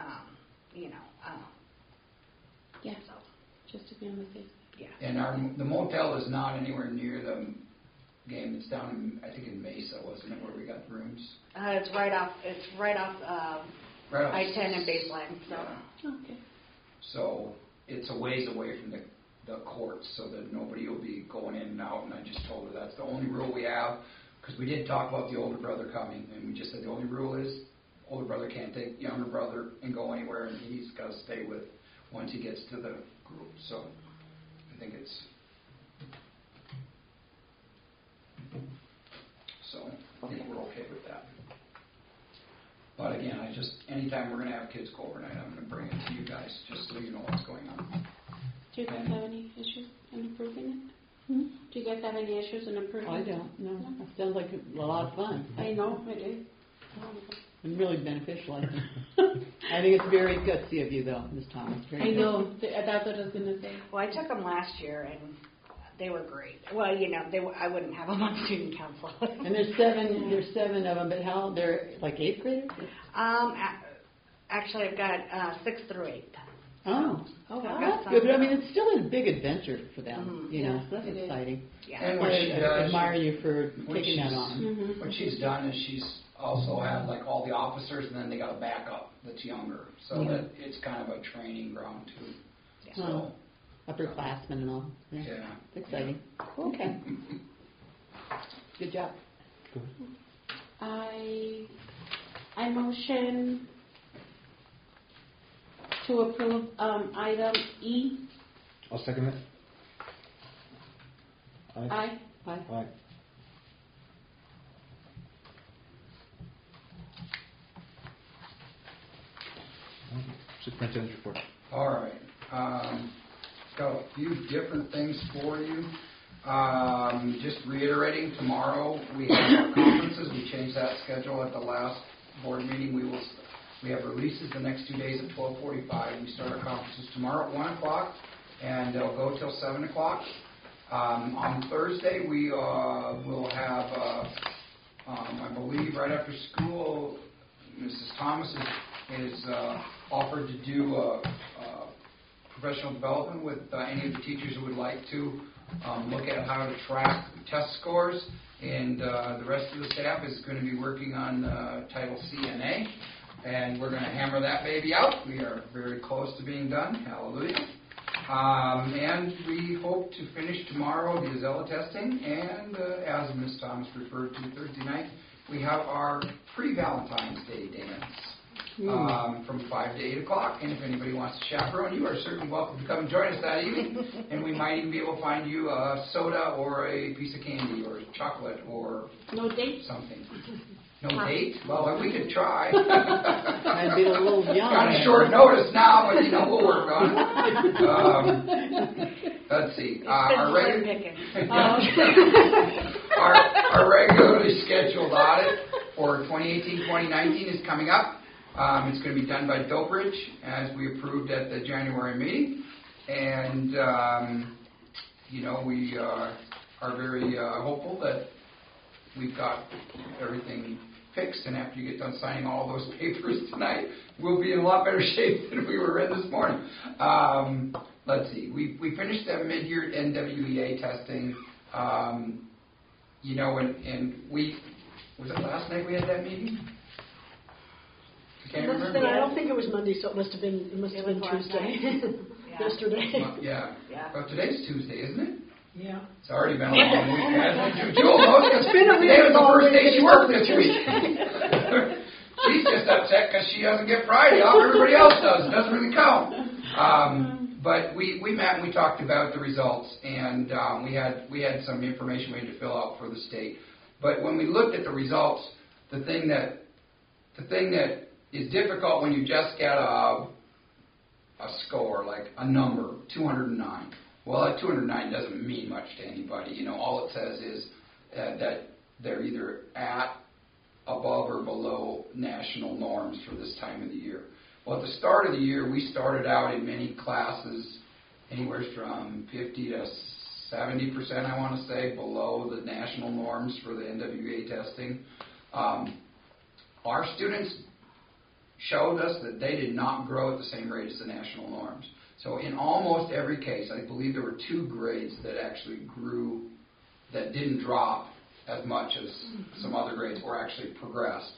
Yeah, So, just to be on the safe. yeah. And the motel is not anywhere near the game. It's down in, I think in Mesa, wasn't it, where we got rooms? It's right off Right off I-10 and Baseline. So. Yeah. Okay. So it's a ways away from the courts, so that nobody will be going in and out. And I just told her that's the only rule we have, because we did talk about the older brother coming, and we just said the only rule is older brother can't take younger brother and go anywhere, and he's got to stay with once he gets to the group. So I think I think we're okay with that. But again, anytime we're going to have kids go overnight, I'm going to bring it to you guys, just so you know what's going on. Do you guys have any issues in approving it? Hmm? Do you guys have any issues in approving it? I don't, no. That sounds like a lot of fun. I know, it is. And really beneficial, I think. I think it's very gutsy of you, though, Ms. Thomas. Very I good. know, that's what I was going to say. Well, I took them last year, and they were great. Well, I wouldn't have them on student council. And there's seven of them, but they're like 8th graders? Actually, I've got 6th through 8th. Oh, I've well, got that's some. good. But I mean, it's still a big adventure for them, Mhm. so that's it is. exciting. Yeah. And I what she does, admire you for what taking that she's- on. Mm-hmm. what she's done is she's also had like all the officers, and then they got a backup that's younger, so Yeah. that it's kind of a training ground too. Yeah. So Upperclassmen and all. Yeah. yeah, It's exciting. Okay. Good job. I motion to approve item E. I'll second it. Aye. Bye. Aye. Superintendent's report. all right. Got a few different things for you. Just reiterating, tomorrow we have our conferences. We changed that schedule at the last board meeting. We have releases the next 2 days at 12:45. We start our conferences tomorrow at 1 o'clock, and they'll go till 7 o'clock. On Thursday, we will have, I believe, right after school, Mrs. Thomas is offered to do professional development with any of the teachers who would like to look at how to track test scores, and the rest of the staff is going to be working on Title CNA, and we're going to hammer that baby out. We are very close to being done. Hallelujah. And we hope to finish tomorrow the Azella testing, and as Ms. Thomas referred to Thursday night, we have our pre-Valentine's Day dance. From 5 to 8 o'clock, and if anybody wants to chaperone, you are certainly welcome to come and join us that evening, and we might even be able to find you a soda or a piece of candy or chocolate or No date? something. No date? Well, we could try. Might be a little young. Kind of short notice now, but we'll work on it. Let's see. Our regularly scheduled audit for 2018-2019 is coming up. It's going to be done by Doperidge, as we approved at the January meeting. And, we are very hopeful that we've got everything fixed. And after you get done signing all those papers tonight, we'll be in a lot better shape than we were in this morning. Let's see. We finished that mid-year NWEA testing. And was it last night we had that meeting? Can't remember. I don't think it was Monday, so it must have been last Tuesday. Yeah. Yesterday. Yeah. Yeah. But today's Tuesday, isn't it? Yeah. It's already been a long week. hasn't it? Jewel knows, 'cause It's been a today was really the long first day week. she worked this week. She's just upset because she doesn't get Friday off. Everybody else does. It doesn't really count. But we met and we talked about the results, and we had some information we had to fill out for the state. But when we looked at the results, the thing that is difficult when you just get a score, like a number, 209. Well, that 209 doesn't mean much to anybody. You know, all it says is that they're either at, above, or below national norms for this time of the year. Well, at the start of the year, we started out in many classes anywhere from 50 to 70%, I want to say, below the national norms for the NWEA testing. Our students showed us that they did not grow at the same rate as the national norms. So in almost every case, I believe there were 2 grades that actually grew, that didn't drop as much as some other grades, or actually progressed.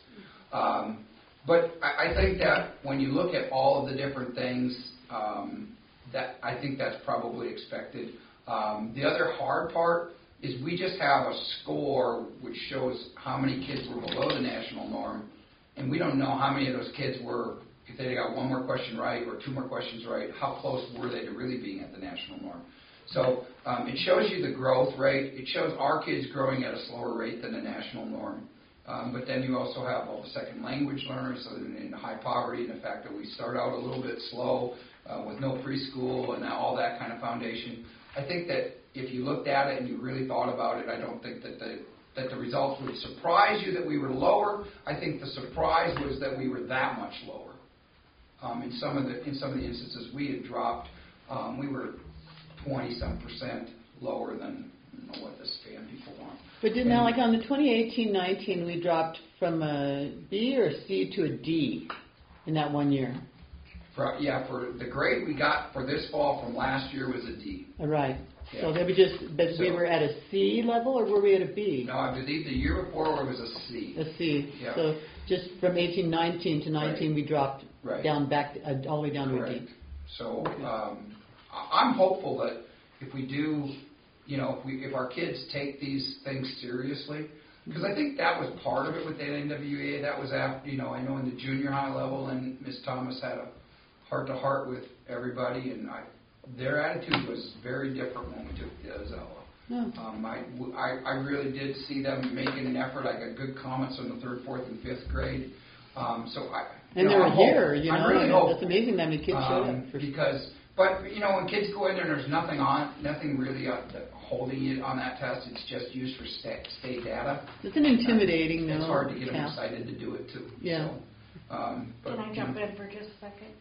But I think that when you look at all of the different things, that I think that's probably expected. The other hard part is we just have a score which shows how many kids were below the national norm, and we don't know how many of those kids were, if they got 1 more question right or 2 more questions right, how close were they to really being at the national norm. So it shows you the growth rate. It shows our kids growing at a slower rate than the national norm. But then you also have all the second language learners in high poverty, and the fact that we start out a little bit slow with no preschool and all that kind of foundation. I think that if you looked at it and you really thought about it, I don't think that the results would surprise you that we were lower. I think the surprise was that we were that much lower. In some of the instances we had dropped, we were 20-some% lower than what the SPAN people want. But didn't like on the 2018-19, we dropped from a B or a C to a D in that 1 year. For the grade we got for this fall from last year was a D. Right. Yeah. So they were we were at a C level, or were we at a B? No, I believe the year before it was a C. A C. Yeah. So just from 18-19 to 19, Right. we dropped down back all the way down to a D. So I'm hopeful that if we do, if our kids take these things seriously, because I think that was part of it with the NWEA. That was after, I know in the junior high level, and Ms. Thomas had a heart-to-heart with everybody, and their attitude was very different when we took the Azella. No. I really did see them making an effort. I got good comments on the 3rd, 4th, and 5th grade. And they're here, I'm really hopeful. That's amazing that many kids showed up. But when kids go in there, there's nothing really holding it on that test. It's just used for state data. It's an intimidating, It's hard to get them excited to do it too. Yeah. So, Can I jump in for just a second?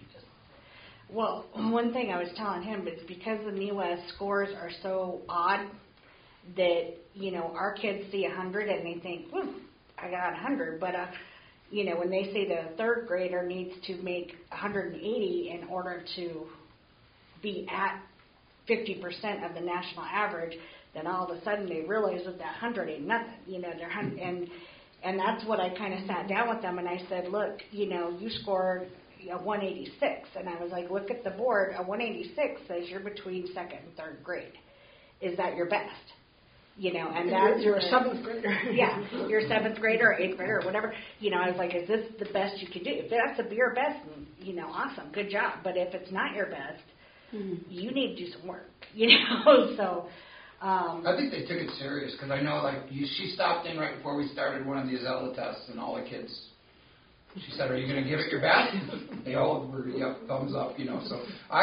Well, one thing I was telling him is because the NEWA scores are so odd that, our kids see 100 and they think, I got 100. But, when they say the 3rd grader needs to make 180 in order to be at 50% of the national average, then all of a sudden they realize that 100 ain't nothing. And that's what I kind of sat down with them and I said, look, you scored a 186. And I was like, look at the board. A 186 says you're between 2nd and 3rd grade. Is that your best? And that's you're a 7th grader. Yeah, you're a 7th grader or 8th grader or whatever. I was like, is this the best you can do? If that's your best, awesome, good job. But if it's not your best, you need to do some work. So. I think they took it serious because I know, she stopped in right before we started one of the Azella tests, and all the kids. She said, "Are you going to give it your best?" They all were, yep, thumbs up. So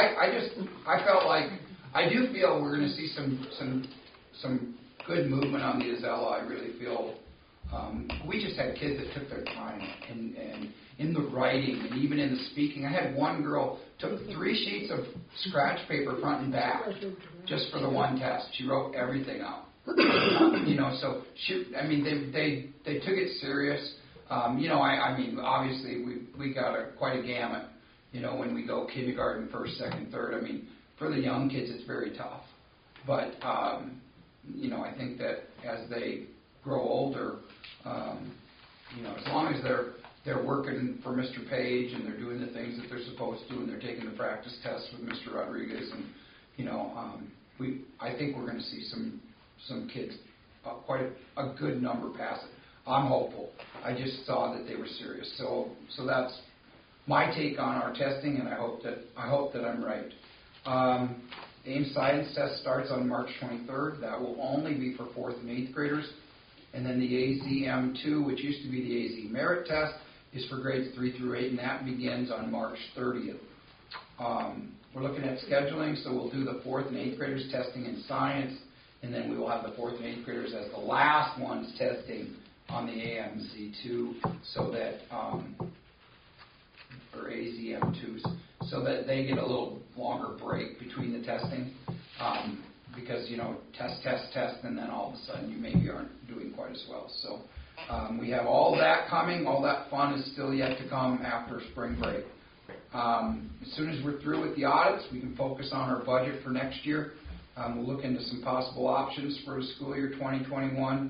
I felt like I do feel we're going to see some good movement on the Azella. I really feel we just had kids that took their time and in the writing and even in the speaking. I had one girl took 3 sheets of scratch paper front and back just for the one test. She wrote everything out. So they took it serious. Obviously we got quite a gamut. When we go kindergarten, 1st, 2nd, 3rd. For the young kids, it's very tough. But I think that as they grow older, as long as they're working for Mr. Page and they're doing the things that they're supposed to, and they're taking the practice tests with Mr. Rodriguez, and I think we're going to see some kids, quite a good number pass it. I'm hopeful. I just saw that they were serious. So that's my take on our testing, and I hope that I'm right. The AIM Science test starts on March 23rd. That will only be for 4th and 8th graders. And then the AZM2, which used to be the AZ Merit test, is for grades 3 through 8, and that begins on March 30th. We're looking at scheduling, so we'll do the 4th and 8th graders testing in science, and then we will have the 4th and 8th graders as the last ones testing on the AMC2, so that, or AZM2s, so that they get a little longer break between the testing, because, test, and then all of a sudden you maybe aren't doing quite as well. So we have all that coming. All that fun is still yet to come after spring break. As soon as we're through with the audits, we can focus on our budget for next year. We'll look into some possible options for school year 2021.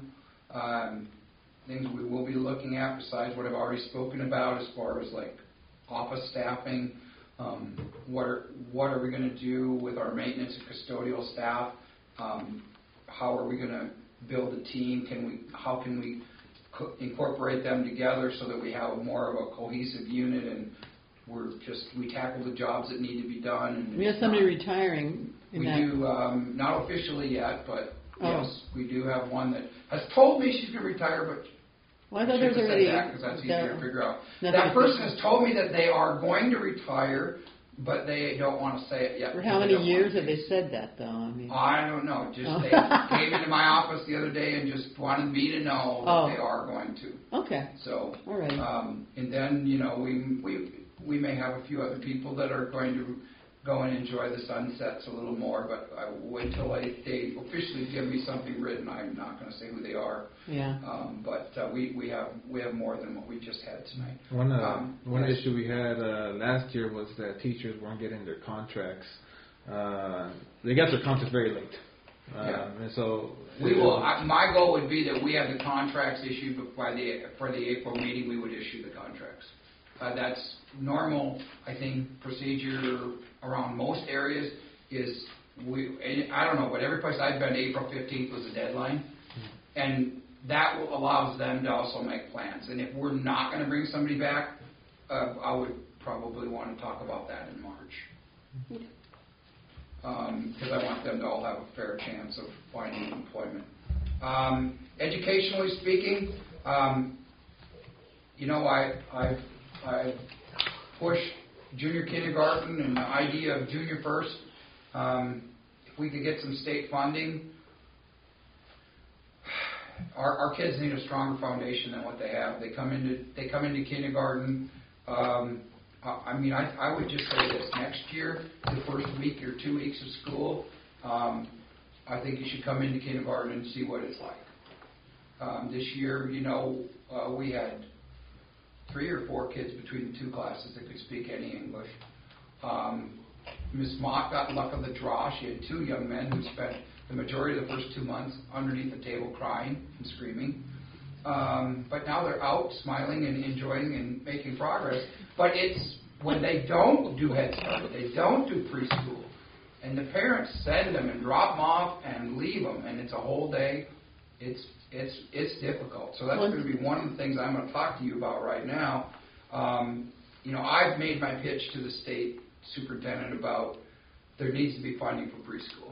Things we will be looking at besides what I've already spoken about as far as like office staffing. What are we going to do with our maintenance and custodial staff? How are we going to build a team? How can we incorporate them together so that we have more of a cohesive unit and we tackle the jobs that need to be done? And we have somebody retiring. We do, not officially yet, but yes, we do have one that has told me she's going to retire, but well, I thought there was already because that's easier to figure out. That person has told me that they are going to retire, but they don't want to say it yet. For how many years have they said that, though? I don't know. Just they came into my office the other day and just wanted me to know that they are going to. Okay. So, all right. And then we may have a few other people that are going to go and enjoy the sunsets a little more, but I will wait till they officially give me something written. I'm not going to say who they are. Yeah. But we have more than what we just had tonight. One issue we had last year was that teachers weren't getting their contracts. They got their contracts very late. And so we will. My goal would be that we have the contracts issued, but for the April meeting, we would issue the contracts. That's normal, I think, procedure around most areas is I don't know, but every place I've been, April 15th was the deadline. And that allows them to also make plans. And if we're not going to bring somebody back, I would probably want to talk about that in March. Because I want them to all have a fair chance of finding employment. Educationally speaking, I pushed junior kindergarten and the idea of junior first. If we could get some state funding, our kids need a stronger foundation than what they have. They come into kindergarten. I would just say this: next year, the first week or 2 weeks of school, I think you should come into kindergarten and see what it's like. This year, we had 3 or 4 kids between the 2 classes that could speak any English. Ms. Mock got luck of the draw. She had 2 young men who spent the majority of the first 2 months underneath the table crying and screaming. But now they're out smiling and enjoying and making progress. But it's when they don't do Head Start, they don't do preschool, and the parents send them and drop them off and leave them, and it's a whole day. It's difficult. So that's going to be one of the things I'm going to talk to you about right now. I've made my pitch to the state superintendent about there needs to be funding for preschool.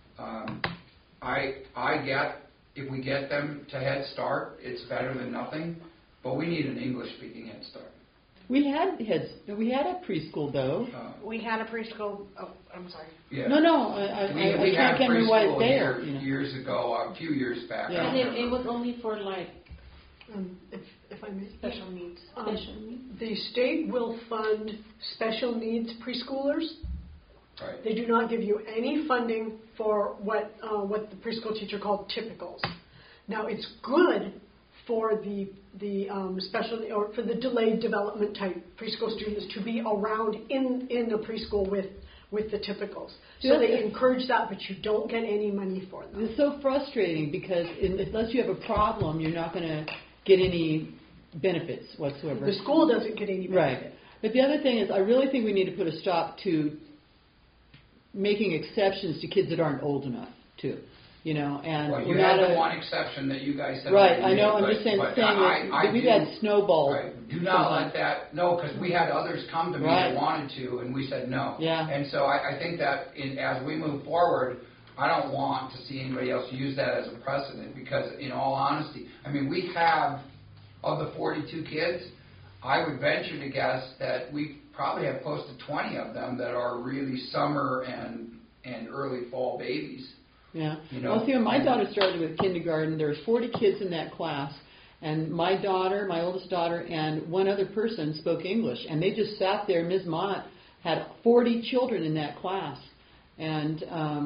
I get if we get them to Head Start, it's better than nothing, but we need an English-speaking Head Start. We had a preschool though. We had a preschool. Oh, I'm sorry. Yeah. No. I can't remember why it's there. Years ago, a few years back. Yeah. And it was only for if I may. Special needs. The state will fund special needs preschoolers. Right. They do not give you any funding for what the preschool teacher called typicals. Now it's good for the special or for the delayed development type preschool students to be around in a preschool with the typicals. So they encourage that, but you don't get any money for them. It's so frustrating because unless you have a problem, you're not going to get any benefits whatsoever. The school doesn't get any benefit. Right. But the other thing is, I really think we need to put a stop to making exceptions to kids that aren't old enough, too. And well, we're you not had the one exception that you guys said. Right, I know. I'm just saying that we've had snowballs. Right. Do not let that. No, because we had others come to me that wanted to, and we said no. Yeah. And so I think that as we move forward, I don't want to see anybody else use that as a precedent because, in all honesty, we have of the 42 kids, I would venture to guess that we probably have close to 20 of them that are really summer and early fall babies. Yeah. You know? Well, see, when my daughter started with kindergarten, there was 40 kids in that class, and my daughter, my oldest daughter, and one other person spoke English, and they just sat there. Ms. Mott had 40 children in that class, and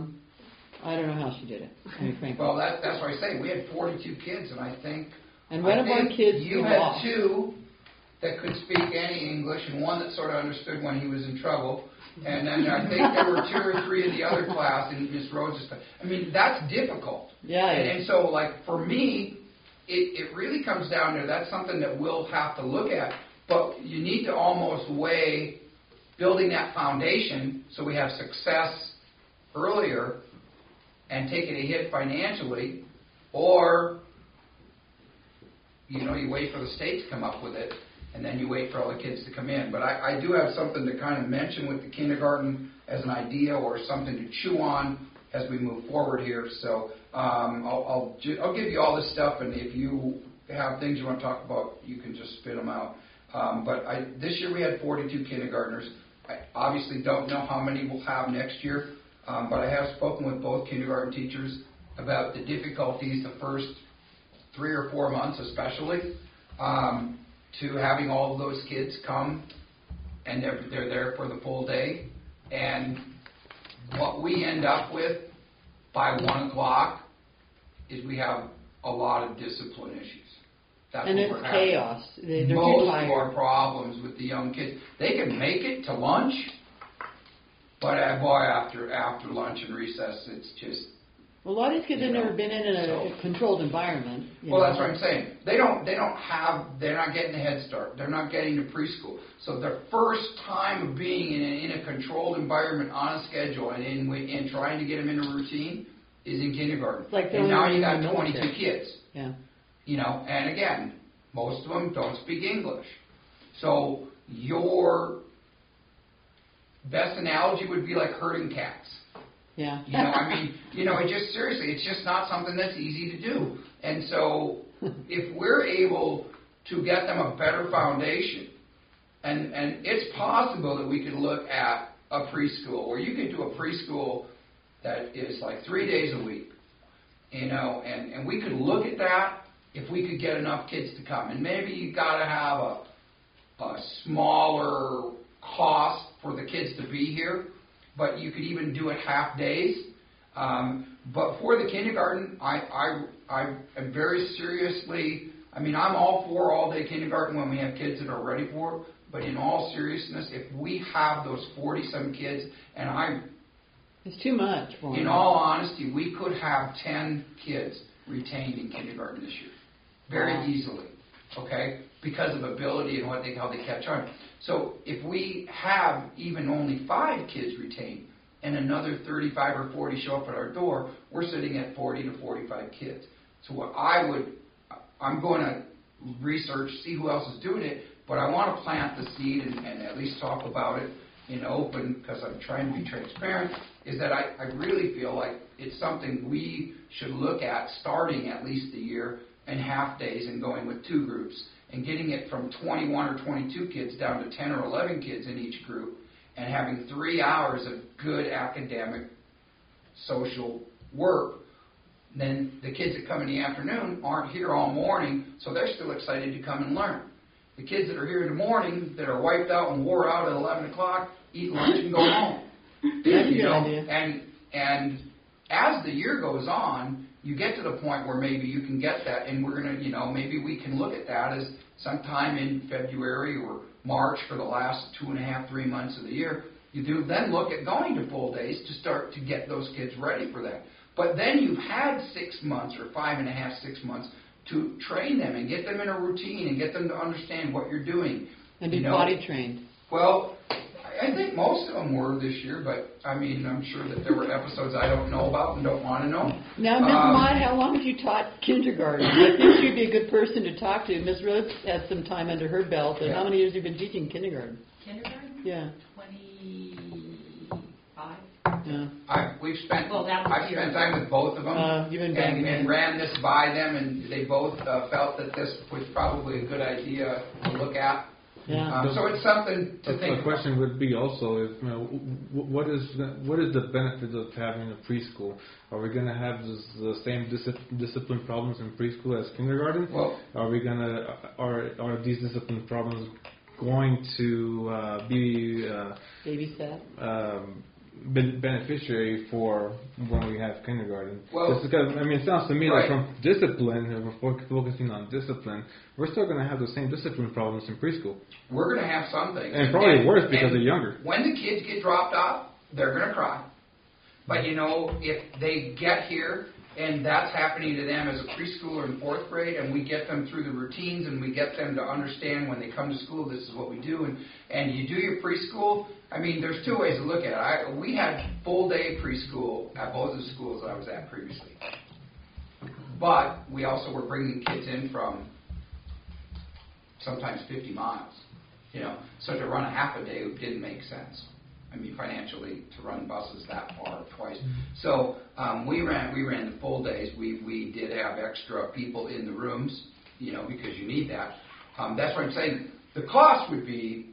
I don't know how she did it. I mean, frankly. Well, that's what I say. We had 42 kids, and I think And one of our kids you flew had off. 2 that could speak any English, and one that sort of understood when he was in trouble. And then I think there were 2 or 3 in the other class in Miss Rhodes' class. I mean, that's difficult. Yeah. And so, like, for me, it really comes down to that's something that we'll have to look at. But you need to almost weigh building that foundation so we have success earlier and taking a hit financially, or, you know, you wait for the state to come up with it, and then you wait for all the kids to come in. But I do have something to kind of mention with the kindergarten as an idea or something to chew on as we move forward here. So I'll give you all this stuff, and if you have things you want to talk about, you can just spit them out. But this year we had 42 kindergartners. I obviously don't know how many we'll have next year, but I have spoken with both kindergarten teachers about the difficulties the first 3 or 4 months especially, to having all of those kids come, and they're there for the full day. And what we end up with by 1 o'clock is we have a lot of discipline issues. That's And what it's we're having. chaos. They're too Most tired. of our problems with the young kids, they can make it to lunch, but boy, after lunch and recess, it's just. Well, a lot of these kids have You know, never been in a controlled environment. Well, that's what I'm saying. They're not getting a Head Start. They're not getting to preschool. So their first time of being in a controlled environment on a schedule and trying to get them in a routine is in kindergarten. It's like and now you got in the 22 military. kids. Yeah. You know, and again, most of them don't speak English. So your best analogy would be like herding cats. Yeah. You know, I mean, you know, it's just not something that's easy to do. And so if we're able to get them a better foundation, and it's possible that we could look at a preschool, or you could do a preschool that is like 3 days a week, you know, and we could look at that if we could get enough kids to come. And maybe you got to have a smaller cost for the kids to be here, but you could even do it half days. But for the kindergarten, I am very seriously, I mean, I'm all for all-day kindergarten when we have kids that are ready for it, but in all seriousness, if we have those 40-some kids, and It's too much for in them. all honesty, we could have 10 kids retained in kindergarten this year, very Wow. easily, okay, because of ability and how they catch on. So if we have even only 5 kids retained and another 35 or 40 show up at our door, we're sitting at 40 to 45 kids. So what I'm going to research, see who else is doing it, but I want to plant the seed and at least talk about it in open, because I'm trying to be transparent, is that I really feel like it's something we should look at starting at least a year and half days and going with 2 groups and getting it from 21 or 22 kids down to 10 or 11 kids in each group and having 3 hours of good academic social work. Then the kids that come in the afternoon aren't here all morning, so they're still excited to come and learn. The kids that are here in the morning that are wiped out and wore out at 11 o'clock eat lunch and go home. That's a good idea. And as the year goes on, you get to the point where maybe you can get that, and we're going to, you know, maybe we can look at that as sometime in February or March for the last 2.5, 3 months of the year. You do then look at going to full days to start to get those kids ready for that. But then you've had 6 months or 5.5, 6 months to train them and get them in a routine and get them to understand what you're doing. And be potty trained. Well, I think most of them were this year, but I mean, I'm sure that there were episodes I don't know about and don't want to know. Now, Ms. Mott, how long have you taught kindergarten? I think she'd be a good person to talk to. Ms. Rhodes had some time under her belt, but how many years have you been teaching kindergarten? Kindergarten? Yeah. 25. Yeah. I've spent time with both of them You've been banging and ran this by them, and they both felt that this was probably a good idea to look at. Yeah. So it's something to think A about. question would be also, if, what is the benefit of having a preschool? Are we going to have the same discipline problems in preschool as kindergarten? Well, Are these discipline problems going to be Babysat. beneficiary for when we have kindergarten? Well, Just because, it sounds to me right. like from discipline, if we're focusing on discipline, we're still going to have the same discipline problems in preschool. we're going to have some things. And probably worse because they're younger. When the kids get dropped off, they're going to cry. But if they get here and that's happening to them as a preschooler in 4th grade, and we get them through the routines and we get them to understand when they come to school, this is what we do, and you do your preschool. There's two ways to look at it. We had full day preschool at both of the schools I was at previously. But we also were bringing kids in from sometimes 50 miles. So to run a half a day didn't make sense. Financially, to run buses that far twice. So we ran the full days. We did have extra people in the rooms, because you need that. That's what I'm saying. The cost would be,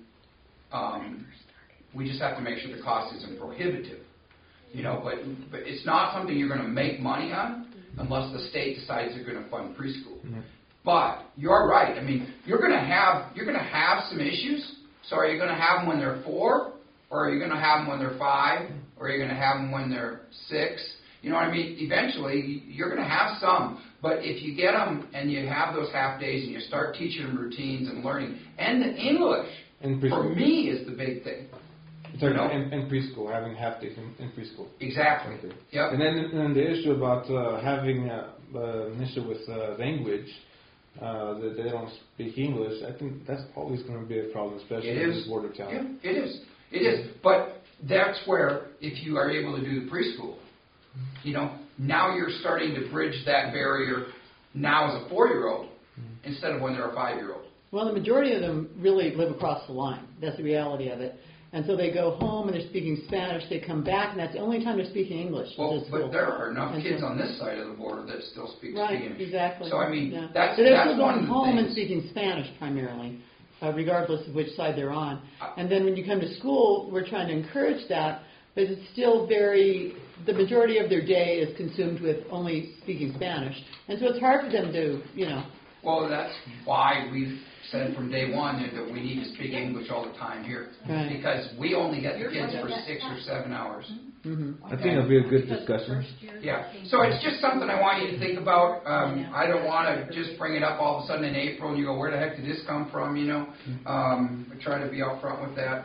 we just have to make sure the cost isn't prohibitive. But it's not something you're going to make money on unless the state decides they're going to fund preschool. Mm-hmm. But you're right. You're going to have some issues. So are you going to have them when they're 4? Or are you going to have them when they're 5? Or are you going to have them when they're 6? Eventually, you're going to have some. But if you get them and you have those half days and you start teaching them routines and learning, and the English, for me, is the big thing. In preschool, having half days in preschool. Exactly. Okay. Yep. And then the issue about having an issue with language, that they don't speak English, I think that's always going to be a problem, especially in this border town. Yeah, it is. It is. But that's where, if you are able to do the preschool, now you're starting to bridge that barrier now as a 4-year-old instead of when they're a 5-year-old. Well, the majority of them really live across the line. That's the reality of it. And so they go home and they're speaking Spanish. They come back, and that's the only time they're speaking English. Well, but there are enough kids on this side of the border that still speak right, Spanish. Exactly. So, yeah. that's so they're that's still one going of the home things. and speaking Spanish primarily, regardless of which side they're on. And then when you come to school, we're trying to encourage that, but it's still the majority of their day is consumed with only speaking Spanish. And so it's hard for them to, Well, that's why we've said from day one that we need to speak English all the time here. Right. Because we only get the kids for 6 or 7 hours. Mm-hmm. I think it'll be a good discussion. Yeah. So it's just something I want you to think about. I don't want to just bring it up all of a sudden in April and you go, where the heck did this come from, I try to be upfront with that.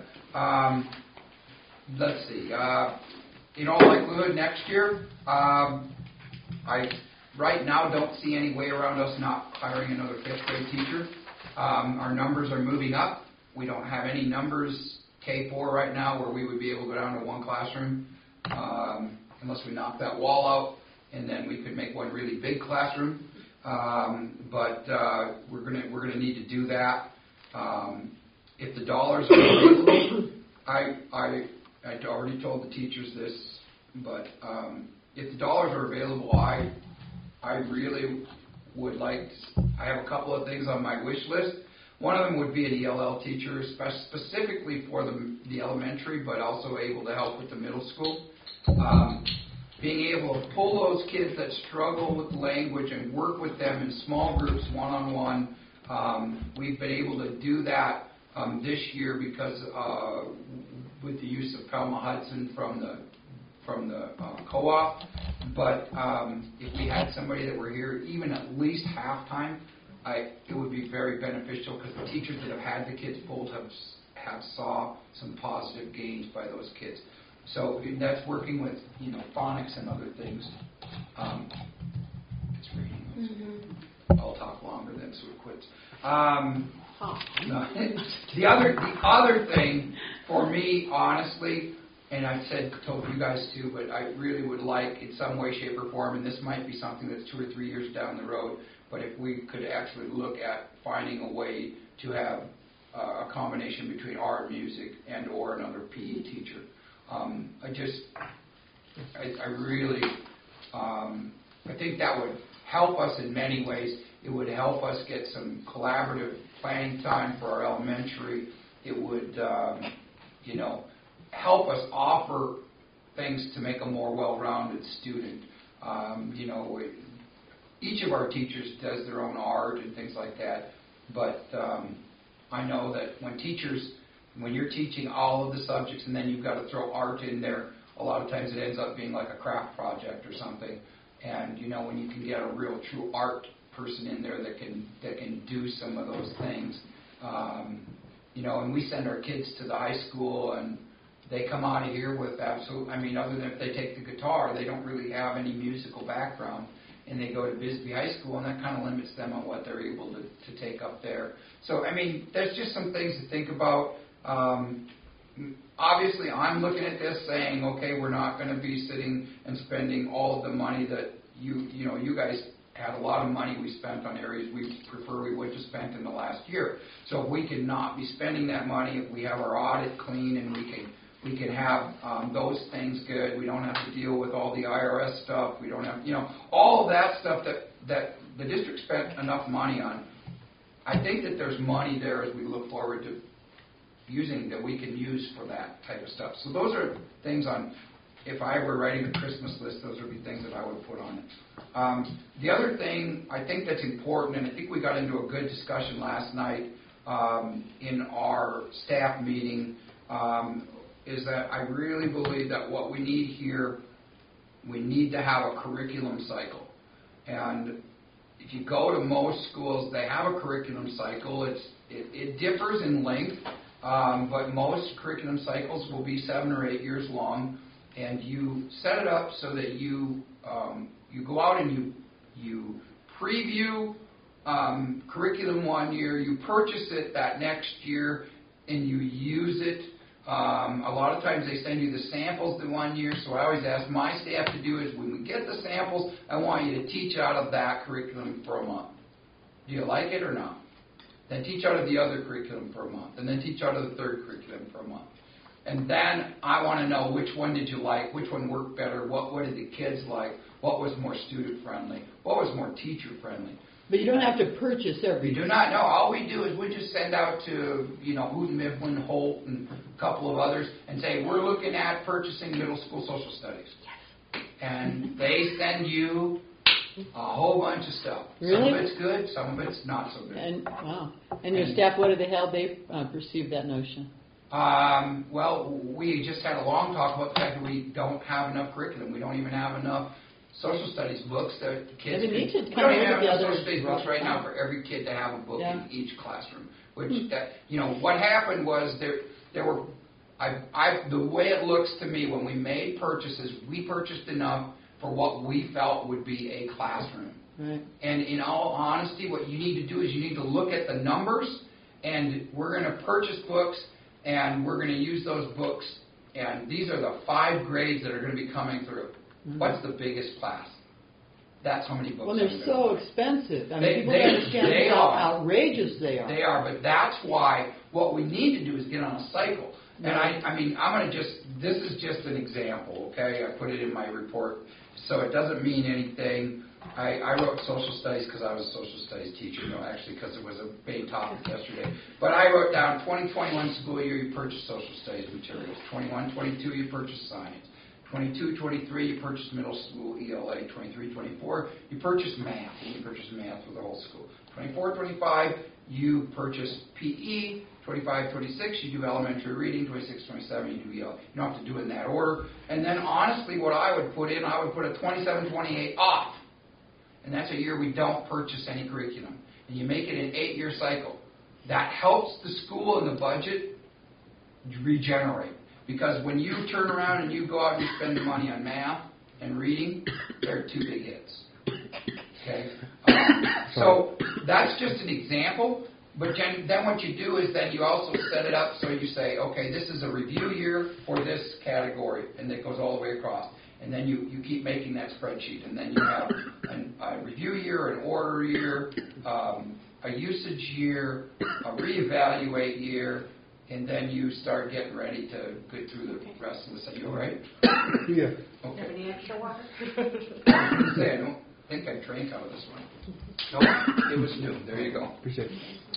Let's see. In all likelihood, next year, I right now don't see any way around us not hiring another 5th grade teacher. Our numbers are moving up. We don't have any numbers K4 right now where we would be able to go down to 1 classroom unless we knock that wall out, and then we could make one really big classroom. But we're gonna need to do that. If the dollars are available, I already told the teachers this, but if the dollars are available, I really would like. I have a couple of things on my wish list. One of them would be an ELL teacher, specifically for the elementary, but also able to help with the middle school. Being able to pull those kids that struggle with language and work with them in small groups, one-on-one. We've been able to do that this year because with the use of Pelma Hudson from the co-op. But if we had somebody that were here even at least half-time, it would be very beneficial because the teachers that have had the kids pulled have saw some positive gains by those kids. So that's working with phonics and other things. It's reading. Mm-hmm. I'll talk longer then, so it quits. No. The other thing for me, honestly, and I've told you guys too, but I really would like in some way, shape, or form, and this might be something that's 2 or 3 years down the road, but if we could actually look at finding a way to have a combination between art, music, and or another PE teacher. I really I think that would help us in many ways. It would help us get some collaborative planning time for our elementary. It would, help us offer things to make a more well-rounded student. Each of our teachers does their own art and things like that, but I know that when you're teaching all of the subjects and then you've got to throw art in there, a lot of times it ends up being like a craft project or something. And when you can get a real true art person in there that can do some of those things, and we send our kids to the high school and they come out of here with other than if they take the guitar, they don't really have any musical background. And they go to Bisbee High School, and that kind of limits them on what they're able to take up there. So, there's just some things to think about. Obviously, I'm looking at this saying, okay, we're not going to be sitting and spending all of the money that you guys had a lot of money we spent on areas we prefer we would have spent in the last year. So if we can not be spending that money, if we have our audit clean and we can have those things good. We don't have to deal with all the IRS stuff. We don't have, all of that stuff that the district spent enough money on. I think that there's money there as we look forward to using that we can use for that type of stuff. So those are things if I were writing a Christmas list, those would be things that I would put on it. The other thing I think that's important, and I think we got into a good discussion last night in our staff meeting, is that I really believe that what we need here, we need to have a curriculum cycle. And if you go to most schools, they have a curriculum cycle. It differs in length, but most curriculum cycles will be 7 or 8 years long. And you set it up so that you go out and you preview curriculum 1 year, you purchase it that next year, and you use it. A lot of times they send you the samples the 1 year, so I always ask my staff to do is when we get the samples, I want you to teach out of that curriculum for a month. Do you like it or not? Then teach out of the other curriculum for a month, and then teach out of the third curriculum for a month. And then I want to know which one did you like, which one worked better, what did the kids like, what was more student-friendly, what was more teacher-friendly. But you don't have to purchase everything. We do not know. All we do is we just send out to, Houghton, Mifflin, Holt, and a couple of others and say, we're looking at purchasing middle school social studies. Yes. And they send you a whole bunch of stuff. Really? Some of it's good, some of it's not so good. And wow. And your staff, how they perceive that notion? Well, we just had a long talk about the fact that we don't have enough curriculum. We don't even have enough social studies books that kids we need to we don't even have the enough other social studies books right now for every kid to have a book Yeah. in each classroom. Which what happened was there were the way it looks to me when we made purchases, we purchased enough for what we felt would be a classroom. Right. And in all honesty, what you need to do is you need to look at the numbers, and we're going to purchase books, and we're going to use those books, and these are the 5 grades that are going to be coming through. Mm-hmm. What's the biggest class? That's how many books. Well, they're so expensive. I mean, people they don't understand how outrageous they are. They are, but that's why what we need to do is get on a cycle. And I'm going to this is just an example, okay? I put it in my report, so it doesn't mean anything. I wrote social studies because I was a social studies teacher, actually because it was a main topic yesterday. But I wrote down 2021 school year, you purchase social studies materials. 21-22, you purchase science. 22-23, you purchase middle school ELA. 23-24, you purchase math. And you purchase math for the whole school. 24-25, you purchase PE. 25-26, you do elementary reading. 26-27, you do ELA. You don't have to do it in that order. And then, honestly, what I would put in, I would put a 27-28 off. And that's a year we don't purchase any curriculum. And you make it an 8-year cycle. That helps the school and the budget regenerate. Because when you turn around and you go out and you spend the money on math and reading, they're 2 big hits. Okay? So that's just an example. But then what you do is then you also set it up so you say, okay, this is a review year for this category. And it goes all the way across. And then you keep making that spreadsheet. And then you have a review year, an order year, a usage year, a reevaluate year, and then you start getting ready to get through the rest of the cycle. You all right? Yeah. Okay. Have any extra water? I don't think I drank out of this one. No, it was new. There you go. Appreciate it.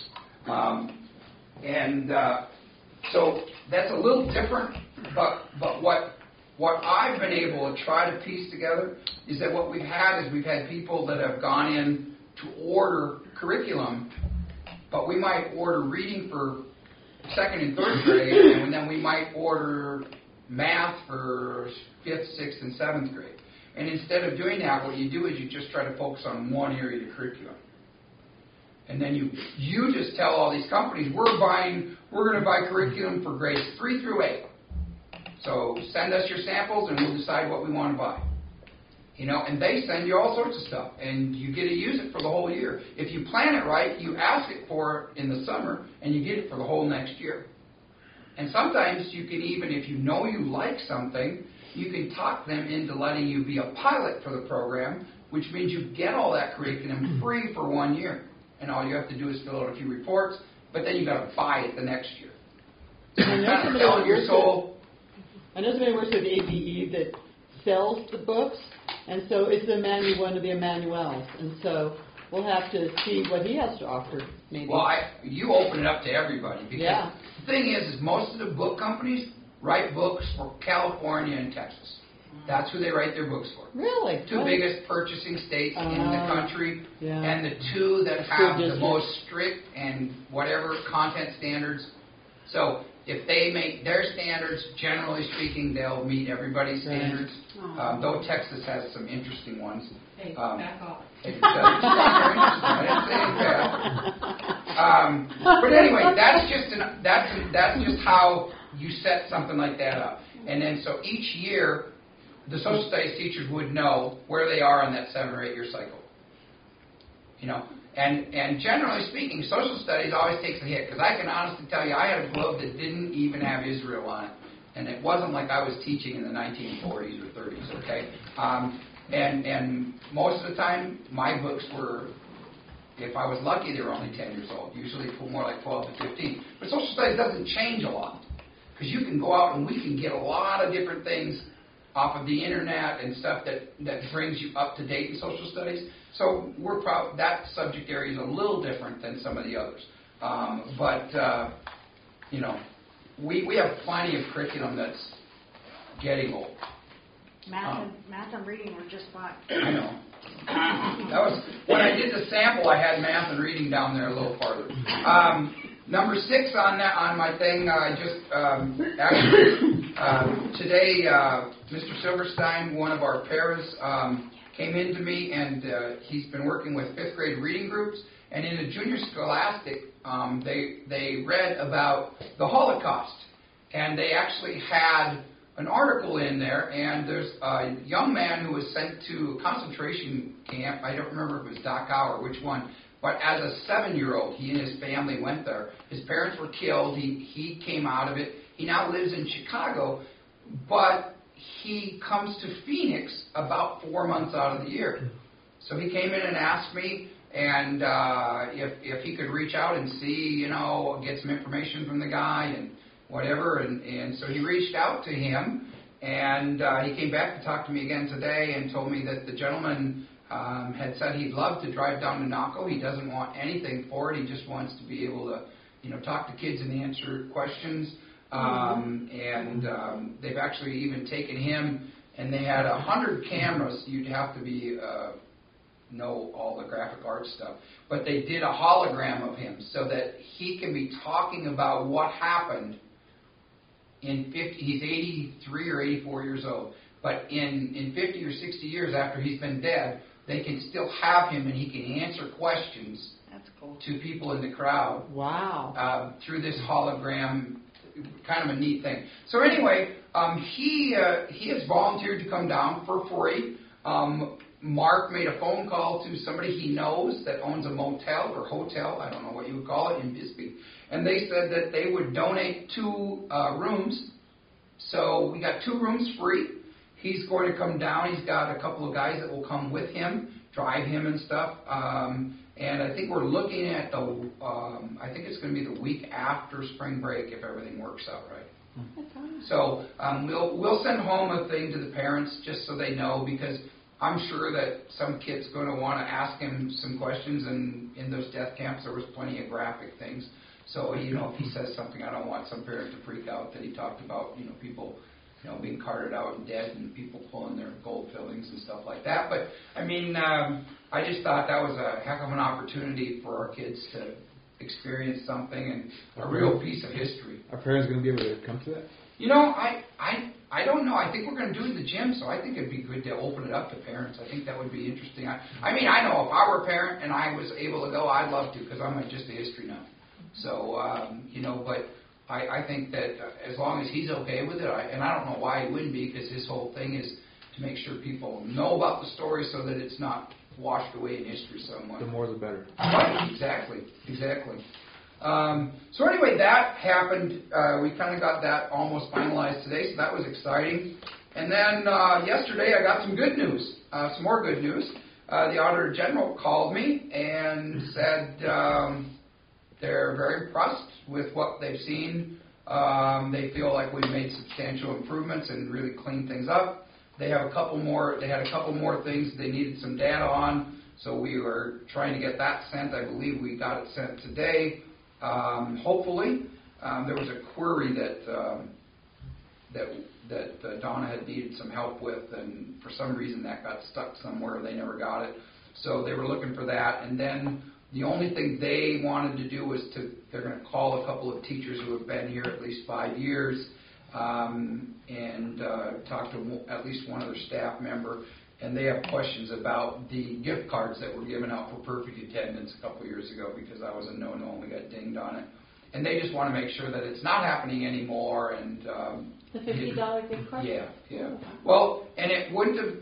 So that's a little different, but what I've been able to try to piece together is that what we've had people that have gone in to order curriculum, but we might order reading for 2nd and 3rd grade, and then we might order math for 5th, 6th, and 7th grade. And instead of doing that, what you do is you just try to focus on one area of the curriculum. And then you just tell all these companies, we're going to buy curriculum for grades 3 through 8. So send us your samples and we'll decide what we want to buy. And they send you all sorts of stuff, and you get to use it for the whole year. If you plan it right, you ask it for it in the summer, and you get it for the whole next year. And sometimes you can even, if you know you like something, you can talk them into letting you be a pilot for the program, which means you get all that curriculum free for 1 year. And all you have to do is fill out a few reports, but then you've got to buy it the next year. So I know kind of selling your soul. I know somebody works with ABE that sells the books, and so it's one of the Emmanuels. And so we'll have to see what he has to offer, maybe. Well, you open it up to everybody. Because yeah. The thing is most of the book companies write books for California and Texas. That's who they write their books for. Really? Two biggest purchasing states in the country, yeah. and the two that have the most strict and whatever content standards. So if they make their standards, generally speaking, they'll meet everybody's standards. Right. Though Texas has some interesting ones. Hey, back off. I didn't say that. But anyway, that's just how you set something like that up. And then so each year, the social studies teachers would know where they are on that 7 or 8 year cycle. And generally speaking, social studies always takes a hit, because I can honestly tell you, I had a glove that didn't even have Israel on it, and it wasn't like I was teaching in the 1940s or 30s. Okay, and most of the time, my books were, if I was lucky, they were only 10 years old. Usually more like 12 to 15. But social studies doesn't change a lot, because you can go out and we can get a lot of different things off of the internet and stuff that brings you up to date in social studies. So that subject area is a little different than some of the others. We have plenty of curriculum that's getting old. Math and reading were just fine. I know. That was when I did the sample. I had math and reading down there a little farther. Number 6 on my thing. Today, Mr. Silverstein, one of our paras, came in to me, and he's been working with 5th grade reading groups. And in a junior scholastic, they read about the Holocaust, and they actually had an article in there. And there's a young man who was sent to a concentration camp. I don't remember if it was Dachau or which one. But as a 7-year-old, he and his family went there. His parents were killed. He came out of it. He now lives in Chicago, but he comes to Phoenix about 4 months out of the year. So he came in and asked me, and if he could reach out and see, get some information from the guy and whatever. And so he reached out to him, and he came back to talk to me again today and told me that the gentleman had said he'd love to drive down to Naco. He doesn't want anything for it. He just wants to be able to, talk to kids and answer questions. They've actually even taken him, and they had 100 cameras. You'd have to be know all the graphic art stuff, but they did a hologram of him so that he can be talking about what happened in 50. He's 83 or 84 years old, but in 50 or 60 years after he's been dead, they can still have him, and he can answer questions. That's cool. To people in the crowd. Wow. Through this hologram, kind of a neat thing. So anyway, he has volunteered to come down for free. Mark made a phone call to somebody he knows that owns a motel or hotel, I don't know what you would call it, in Bisbee. And they said that they would donate 2 rooms. So we got 2 rooms free. He's going to come down. He's got a couple of guys that will come with him, drive him and stuff. And I think we're looking at I think it's going to be the week after spring break if everything works out right. So we'll send home a thing to the parents just so they know, because I'm sure that some kid's going to want to ask him some questions, and in those death camps there was plenty of graphic things. So, if he says something, I don't want some parent to freak out that he talked about, people, being carted out and dead and people pulling their gold fillings and stuff like that. But, I just thought that was a heck of an opportunity for our kids to experience something and a real piece of history. Are parents going to be able to come to that? I don't know. I think we're going to do it in the gym, so I think it'd be good to open it up to parents. I think that would be interesting. I know if I were a parent and I was able to go, I'd love to, because I'm just a history nut. So, but I think that as long as he's okay with it, and I don't know why he wouldn't be, because his whole thing is to make sure people know about the story so that it's not washed away in history somewhat. The more the better. Right, exactly. So anyway, that happened. We kind of got that almost finalized today, so that was exciting. And then yesterday I got some good news, some more good news. The Auditor General called me and said they're very impressed with what they've seen. They feel like we've made substantial improvements and really cleaned things up. They have a couple more. They had a couple more things they needed some data on, so we were trying to get that sent. I believe we got it sent today. Hopefully, there was a query that Donna had needed some help with, and for some reason that got stuck somewhere. They never got it, so they were looking for that. And then the only thing they wanted to do was they're going to call a couple of teachers who have been here at least 5 years. And talk to at least one other staff member, and they have questions about the gift cards that were given out for perfect attendance a couple years ago, because that was a no-no and we got dinged on it. And they just want to make sure that it's not happening anymore. And the $50 gift card? Yeah. Well, and it wouldn't have,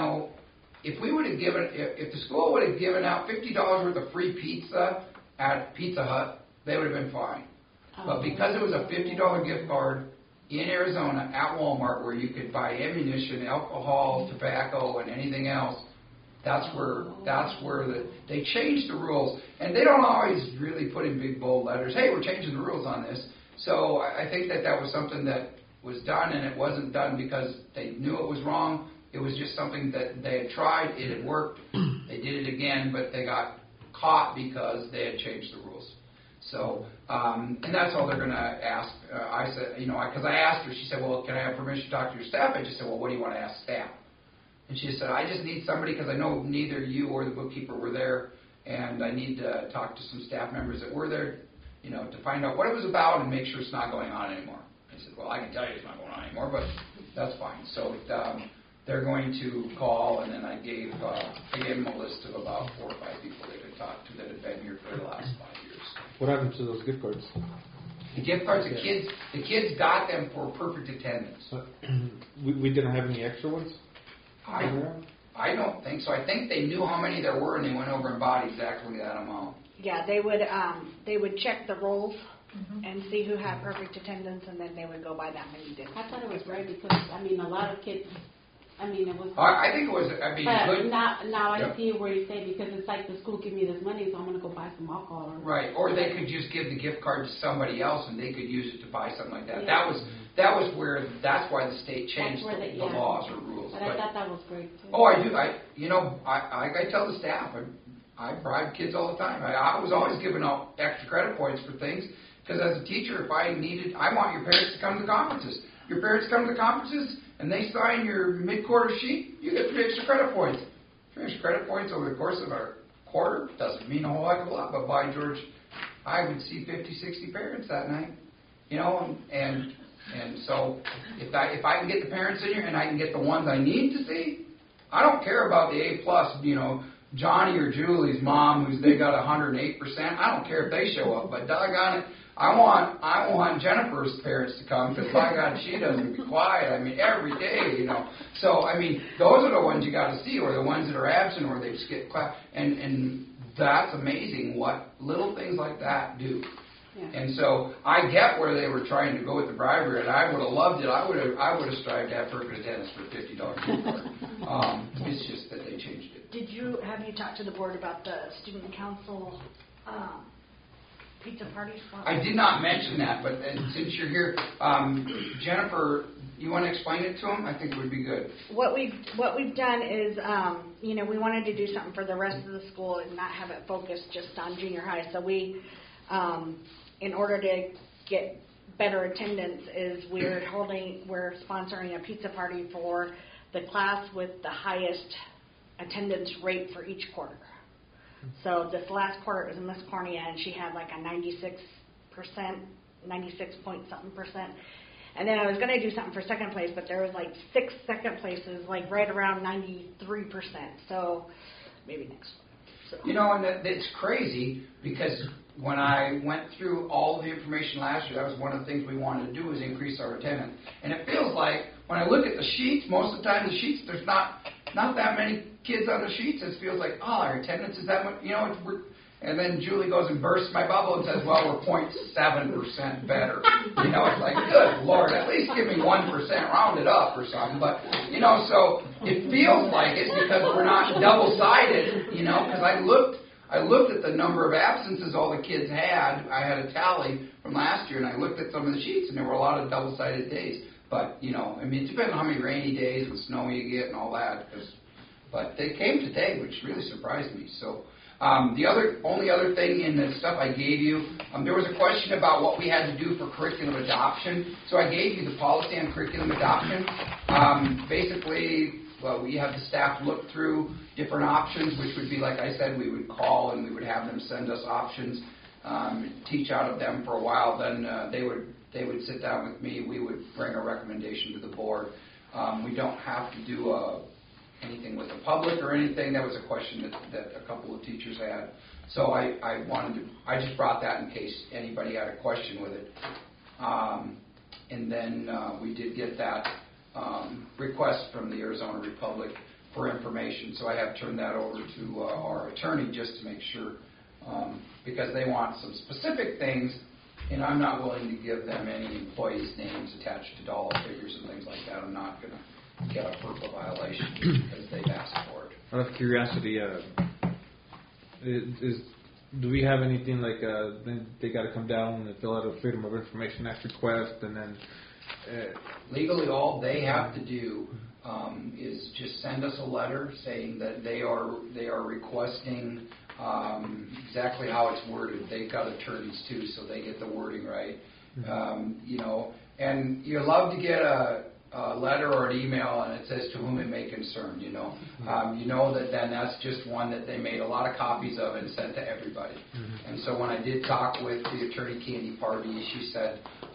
if we would have given, if the school would have given out $50 worth of free pizza at Pizza Hut, they would have been fine. But because it was a $50 gift card in Arizona at Walmart, where you could buy ammunition, alcohol, tobacco, and anything else, that's where they changed the rules. And they don't always really put in big bold letters, hey, we're changing the rules on this. So I think that was something that was done, and it wasn't done because they knew it was wrong. It was just something that they had tried, it had worked, they did it again, but they got caught because they had changed the rules. So, and that's all they're going to ask. I said, because I asked her, she said, well, can I have permission to talk to your staff? I just said, well, what do you want to ask staff? And she said, I just need somebody, because I know neither you or the bookkeeper were there, and I need to talk to some staff members that were there, to find out what it was about and make sure it's not going on anymore. I said, well, I can tell you it's not going on anymore, but that's fine. So they're going to call, and then I gave them a list of about 4 or 5 people they could talk to that had been here for the last 5 years. What happened to those gift cards? The gift cards, the kids got them for perfect attendance. We didn't have any extra ones? I don't think so. I think they knew how many there were, and they went over and bought exactly that amount. Yeah, they would check the rolls and see who had perfect attendance, and then they would go buy that many discs. I thought it was right because, a lot of kids, it was... I think it was, but good. Now I see where you say, because it's like the school give me this money, so I'm going to go buy some alcohol. Right, or they could just give the gift card to somebody else, and they could use it to buy something like that. Yeah. That's why the state changed the laws or rules. But I thought that was great, too. Oh, I do. I tell the staff, I bribe kids all the time. I was always giving out extra credit points for things, because as a teacher, if I want your parents to come to conferences. Your parents come to conferences, and they sign your mid-quarter sheet, you get 3 extra credit points. 3 extra credit points over the course of a quarter doesn't mean a whole heck of a lot, but by George, I would see 50, 60 parents that night. And so if I can get the parents in here and I can get the ones I need to see, I don't care about the A+, Johnny or Julie's mom, they got 108%. I don't care if they show up, but doggone it, I want Jennifer's parents to come, because by God, she doesn't be quiet. Every day, So those are the ones you got to see, or the ones that are absent, or they just get clapped. And that's amazing what little things like that do. Yeah. And so I get where they were trying to go with the bribery, and I would have loved it. I would have strived to have perfect attendance for $50. It's just that they changed it. Have you talked to the board about the student council pizza parties? I did not mention that, but since you're here, Jennifer, You want to explain it to them? I think it would be good. What we've done is, we wanted to do something for the rest of the school and not have it focused just on junior high. So we, in order to get better attendance, we're sponsoring a pizza party for the class with the highest attendance rate for each quarter. So this last quarter it was Miss Cornea, and she had like a 96 point something percent. And then I was going to do something for second place, but there was like 6 second places, like right around 93%. So maybe next one. So. And it's crazy because when I went through all of the information last year, that was one of the things we wanted to do was increase our attendance. And it feels like when I look at the sheets, most of the time the sheets, there's not that many kids on the sheets. It feels like, our attendance is that much, and then Julie goes and bursts my bubble and says, well, we're 0.7% better. It's like, good Lord, at least give me 1%, round it up or something. But, so it feels like it because we're not double-sided, because I looked at the number of absences all the kids had. I had a tally from last year, and I looked at some of the sheets, and there were a lot of double-sided days. But, it depends on how many rainy days and snow you get and all that. But they came today, which really surprised me. So the only other thing in the stuff I gave you, there was a question about what we had to do for curriculum adoption. So I gave you the policy on curriculum adoption. Basically, we have the staff look through different options, which would be, like I said, we would call and we would have them send us options, teach out of them for a while. Then they would sit down with me. We would bring a recommendation to the board. We don't have to do anything with the public or anything. That was a question that a couple of teachers had. So I just brought that in case anybody had a question with it. And then we did get that request from the Arizona Republic for information. So I have turned that over to our attorney just to make sure, because they want some specific things, and I'm not willing to give them any employees' names attached to dollar figures and things like that. I'm not going to get a FERPA violation because they've asked for it. Out of curiosity, do we have anything like they got to come down and fill out a Freedom of Information Act request, and then legally all they have to do is just send us a letter saying that they are requesting exactly how it's worded. They've got attorneys too, so they get the wording right. And you love to get a letter or an email and it says to whom it may concern, that then that's just one that they made a lot of copies of and sent to everybody. And so when I did talk with the attorney Candy Party, she said,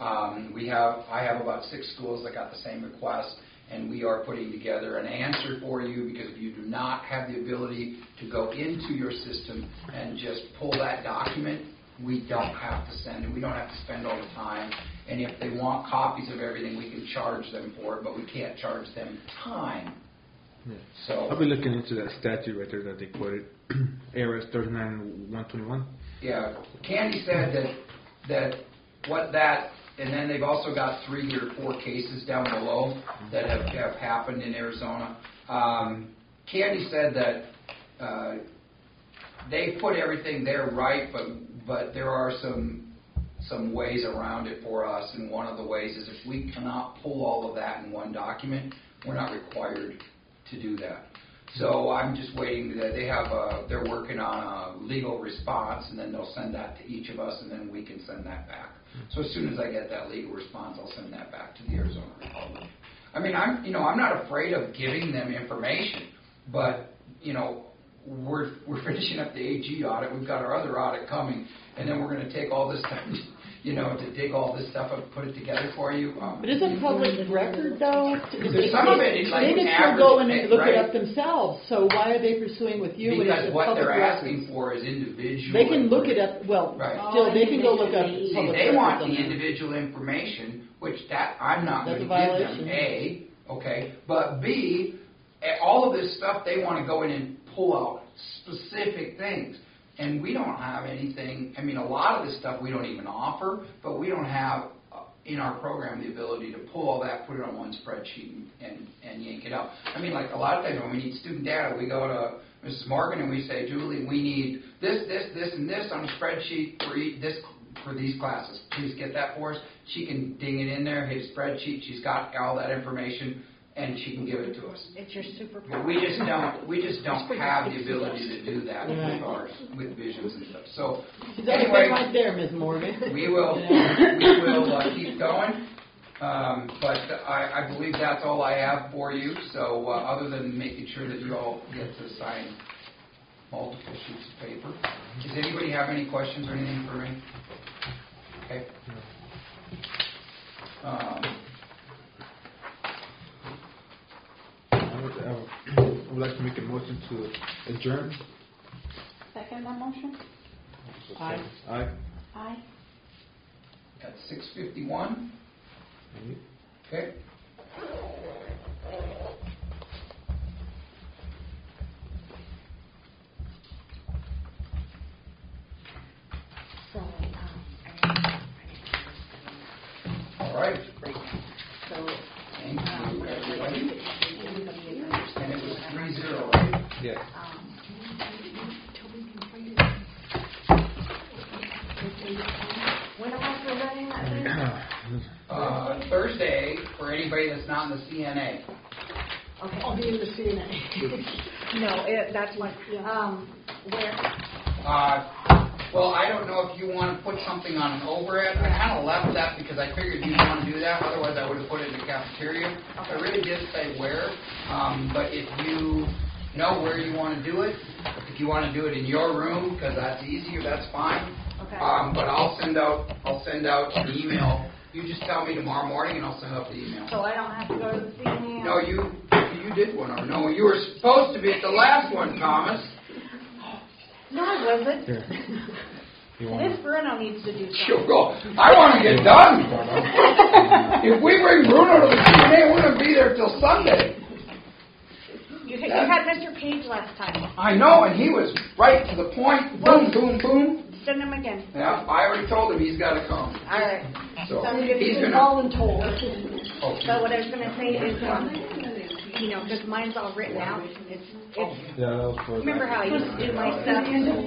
I have about 6 schools that got the same request, and we are putting together an answer for you, because if you do not have the ability to go into your system and just pull that document, we don't have to send it. We don't have to spend all the time. And if they want copies of everything, we can charge them for it, but we can't charge them time. Yeah. So I'll be looking into that statute right there that they quoted, ARS 39-121. Yeah, Candy said that what that, and then they've also got 3 or 4 cases down below that have happened in Arizona. Candy said that they put everything there right, but there are some ways around it for us, and one of the ways is if we cannot pull all of that in one document, we're not required to do that. So I'm just waiting. They're working on a legal response, and then they'll send that to each of us, and then we can send that back. So as soon as I get that legal response, I'll send that back to the Arizona Republic. I mean, I'm not afraid of giving them information, but we're finishing up the AG audit. We've got our other audit coming, and then we're going to take all this time, to dig all this stuff up and put it together for you. But isn't public record, though? There's some of it is like they can still go in and look it up themselves. So why are they pursuing with you? Because what they're asking for is individual. They can look it up. Well, still, they can go look up public records. They want the individual information, which I'm not going to give them. Okay, but B, all of this stuff they want to go in and pull out specific things. And we don't have anything. I mean, a lot of this stuff we don't even offer, but we don't have in our program the ability to pull all that, put it on one spreadsheet, and yank it out. I mean, like a lot of times when we need student data, we go to Mrs. Morgan and we say, Julie, we need this, and this on a spreadsheet for these classes. Please get that for us. she can ding it in there, hit a spreadsheet, she's got all that information, and she can give it to us. It's your super. We just don't have the ability to do that with ours, with visions and stuff. So anyway, right there, Ms. Morgan. we will keep going. But I believe that's all I have for you. So other than making sure that you all get to sign multiple sheets of paper, does anybody have any questions or anything for me? Okay. I would like to make a motion to adjourn. Second that motion? Aye. Aye. Aye. At 6:51. Okay. So, All right. so, Thank you, everybody. anybody is interested And it in was whatever, 3-0, right? Yes. When am I presenting that thing? Thursday for anybody that's not in the CNA. Okay. I'll be in the CNA. No, that's one. Where? Well, I don't know if you want to put something on an overhead. I kind of left that because I figured you'd want to do that. Otherwise, I would have put it in the cafeteria. I really did say where. But if you know where you want to do it, if you want to do it in your room because that's easier, that's fine. Okay. But I'll send out an email. You just tell me tomorrow morning, and I'll send out the email. So I don't have to go to the CNA? No, you did one. Or no, you were supposed to be at the last one, Thomas. No, I wasn't. Here. You want Miss Bruno needs to do something. She'll go. I want to get done. If we bring Bruno to the CNA, we're going to be there till Sunday. You had Mr. Page last time. I know, and he was right to the point. Boom, boom, boom. Send him again. Yeah, I already told him he's got to come. All right. So Sounds good. he's going to. Voluntold. So what I was going to say is, because mine's all written out. It's Yeah, that was for remember how I used to do my stuff?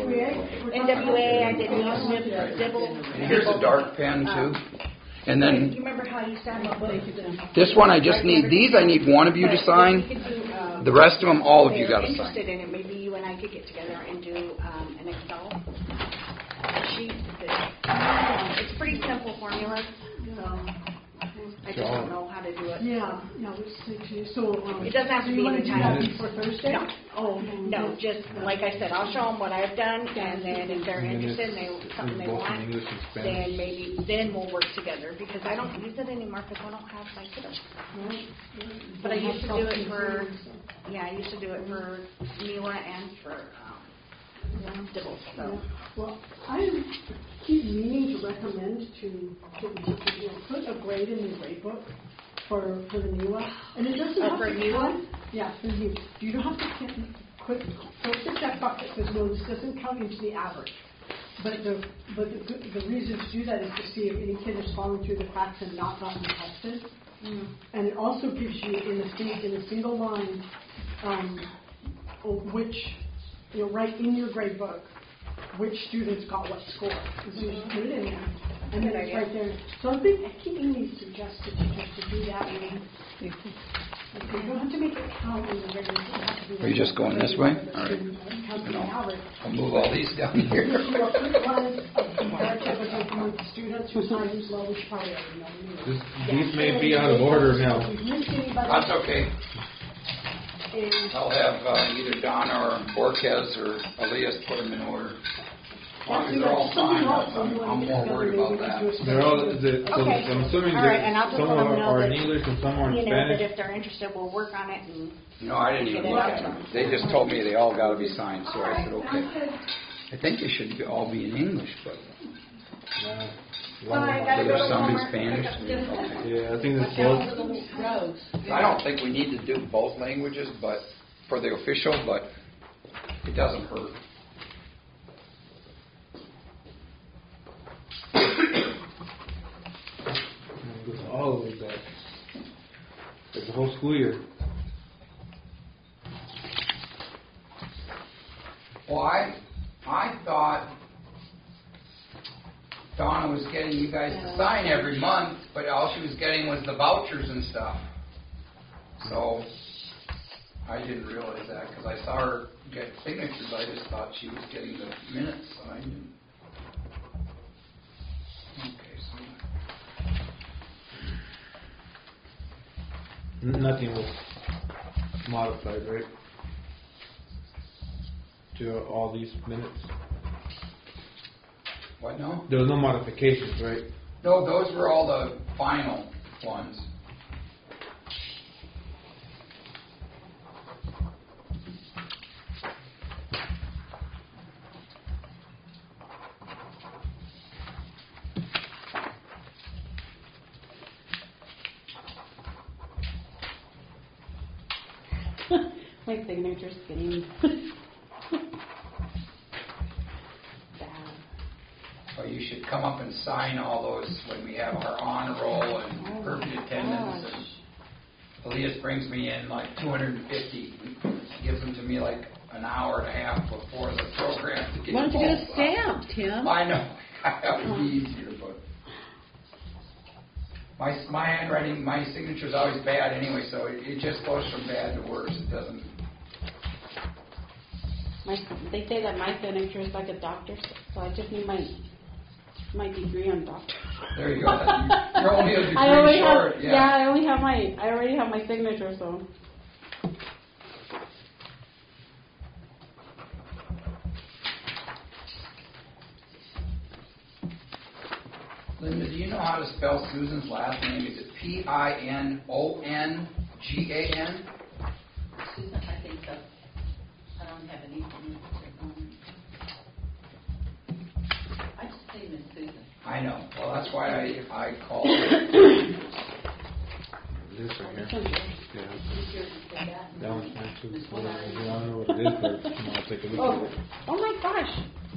NWA, I did Dibble. Here's a dark pen too. And You then remember how I used to have my book? this one, I just need these. I need one of you to sign. The rest of them, all of you got to If you're sign. interested in it, maybe you and I could get together and do an Excel sheet. It's pretty simple formulas, so I just don't know how to do it. Yeah, no, we just need to, so. It doesn't have to so be you want any to do that time. before Thursday? No. Oh, No, just like I said, I'll show them what I've done, and then if they're interested and something they both in want, English and Spanish. then we'll work together, because I don't use it anymore because I don't have my kiddos. But I used to do it for, I used to do it for Mila and for Dibble, so. Well, I keep meaning to recommend to put a grade in the grade book for the NEWA. And it doesn't have for to NEWA? count. Yeah, for you. You don't have to put the check box that says, no, this doesn't count into the average. But the reason to do that is to see if any kid has fallen through the cracks and not gotten tested. And it also gives you in a single line which, right in your grade book, which students got what score. So you just put it in there, and then it's right there. So I keep Amy suggested teachers to do that. You don't have to make it count in the regular. Are you just going this way? All right. I'll move all these down here. Students who sign who's low, we should probably already know. These may be out of order now. That's okay. I'll have either Donna or Borges or Elias put them in order. As long as they're all signed, I'm more worried about that. They're all, Okay. I'm assuming All right, and I'll that just some let them know are that, in English and some are in that Spanish. if they're interested, we'll work on it and. No, I didn't even look at them. They just told me they all got to be signed, so I said, okay. I think they should all be in English, but gotta go there's to some in Walmart. Spanish. Okay. Yeah, I think it's both. Roads. I don't think we need to do both languages, but for the official, but it doesn't hurt. It goes all the way back. It's the whole school year. Well, I thought Donna was getting you guys to sign every month, but all she was getting was the vouchers and stuff. So I didn't realize that because I saw her get signatures. I just thought she was getting the minutes signed. Okay, so Nothing was modified, right? To all these minutes? what now? There was no modifications, right? No, those were all the final ones. My signature's getting bad. Well, you should come up and sign all those when we have our honor roll and perfect attendance. And Elias brings me in like 250. He gives them to me like an hour and a half before the program to get. Why don't you get a both stamp, Tim? I know. That would be easier, but my handwriting, my signature's always bad anyway, so it just goes from bad to worse. It doesn't. They say that my signature is like a doctor's, so I just need my degree on doctor. There you go. You're only a I already degree short. have, I already have my signature, so. Linda, do you know how to spell Susan's last name? Is it Pinongan? Susan, I think so. I don't have anything. I just say Miss Susan. I know. Well, that's why I called her. This right here. Yeah. Easier to say that. That one's fine too. If you want to know what it is, but I'll take a look at it. Oh my gosh.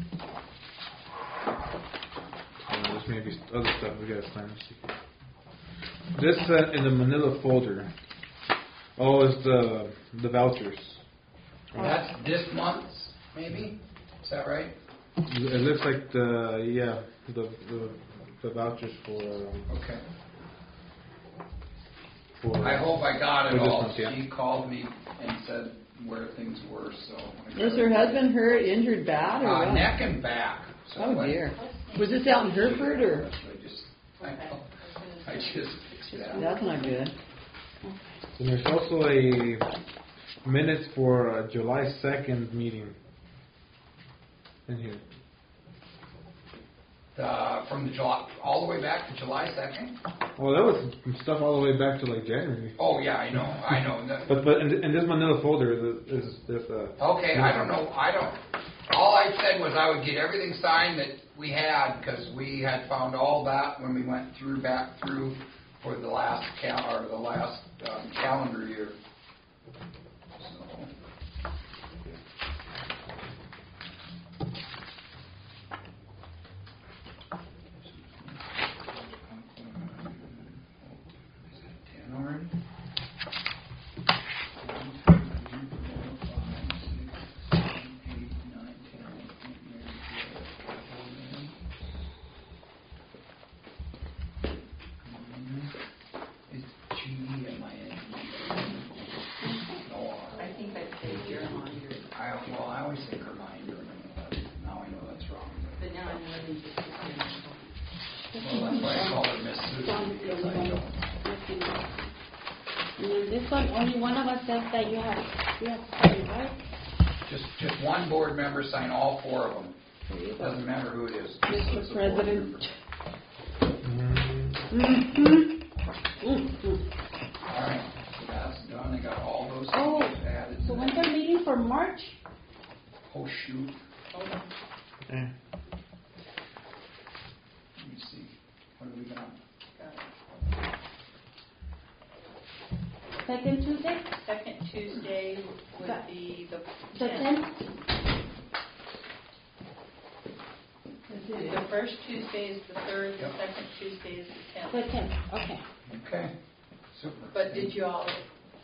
There's maybe other stuff we gotta sign. This in the manila folder. Oh, is the vouchers. That's this month's, maybe? Is that right? It looks like the vouchers for. Okay. For I hope I got for it this all. month, yeah. She called me and said where things were, so. Was her husband hurt, injured bad, or what? Neck and back. So Oh dear. Was this out in Hereford, or? I just fixed that. That's not good. And there's also a minutes for July 2nd meeting in here. From the July, all the way back to July 2nd? Well, that was stuff all the way back to like January. Oh, yeah, I know. But in this manila folder is there's a. Okay, I don't know. All I said was I would get everything signed that we had because we had found all that when we went back through for the last calendar year. So. Is that 10 already? I always think reminder, but now I know that's wrong. But now I'm learning just to say Well, that's why I call her Miss Susan, because I don't. And then this one, only one of us says that you have three, right? Just one board member sign all four of them. Doesn't matter who it is. Mr. President. All right, so that's done. I got all those Oh, things added. so when's our meeting for March? Oh, shoot. Hold on. Yeah. Let me see. What do we got? Second Tuesday? Second Tuesday would be the The 10th. 10th? The first Tuesday is the 3rd, the Yep. second Tuesday is the 10th. The 10th, okay. Okay, super. But did you all,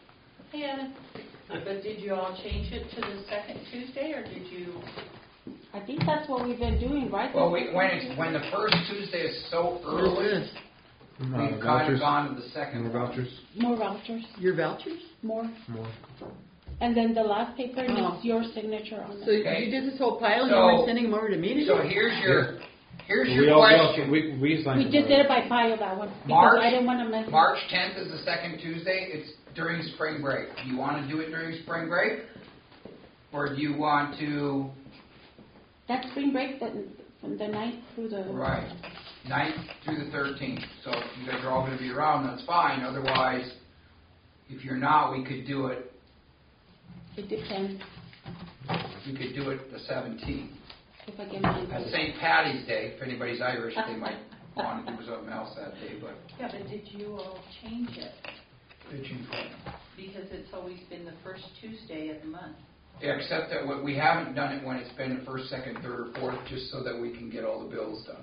but did you all change it to the second Tuesday, or did you? I I think that's what we've been doing, right? Well, when the first Tuesday is so early, we've kind of Vouchers. gone to the second More one. vouchers. More vouchers, Your vouchers? more. More. And then the last paper Oh. needs your signature on So it. Okay. you did this whole pile and you So- weren't sending them over to me? So here's your We question. we signed We it just already. did it by pile, that one, because March- I didn't want to mess. March 10th is the second Tuesday. It's during spring break. Do you want to do it during spring break? Or do you want to, That's spring break, from the 9th through the. right, 9th through the 13th. So if you guys are all going to be around, that's fine. Otherwise, if you're not, we could do it, It depends we could do it the 17th. if I get my. That's St. Patty's Day. If anybody's Irish, they might want to do something else that day, but Yeah, but did you all change it? did you? Because it's always been the first Tuesday of the month. Yeah, except that we haven't done it when it's been the first, second, third, or fourth, just so that we can get all the bills done.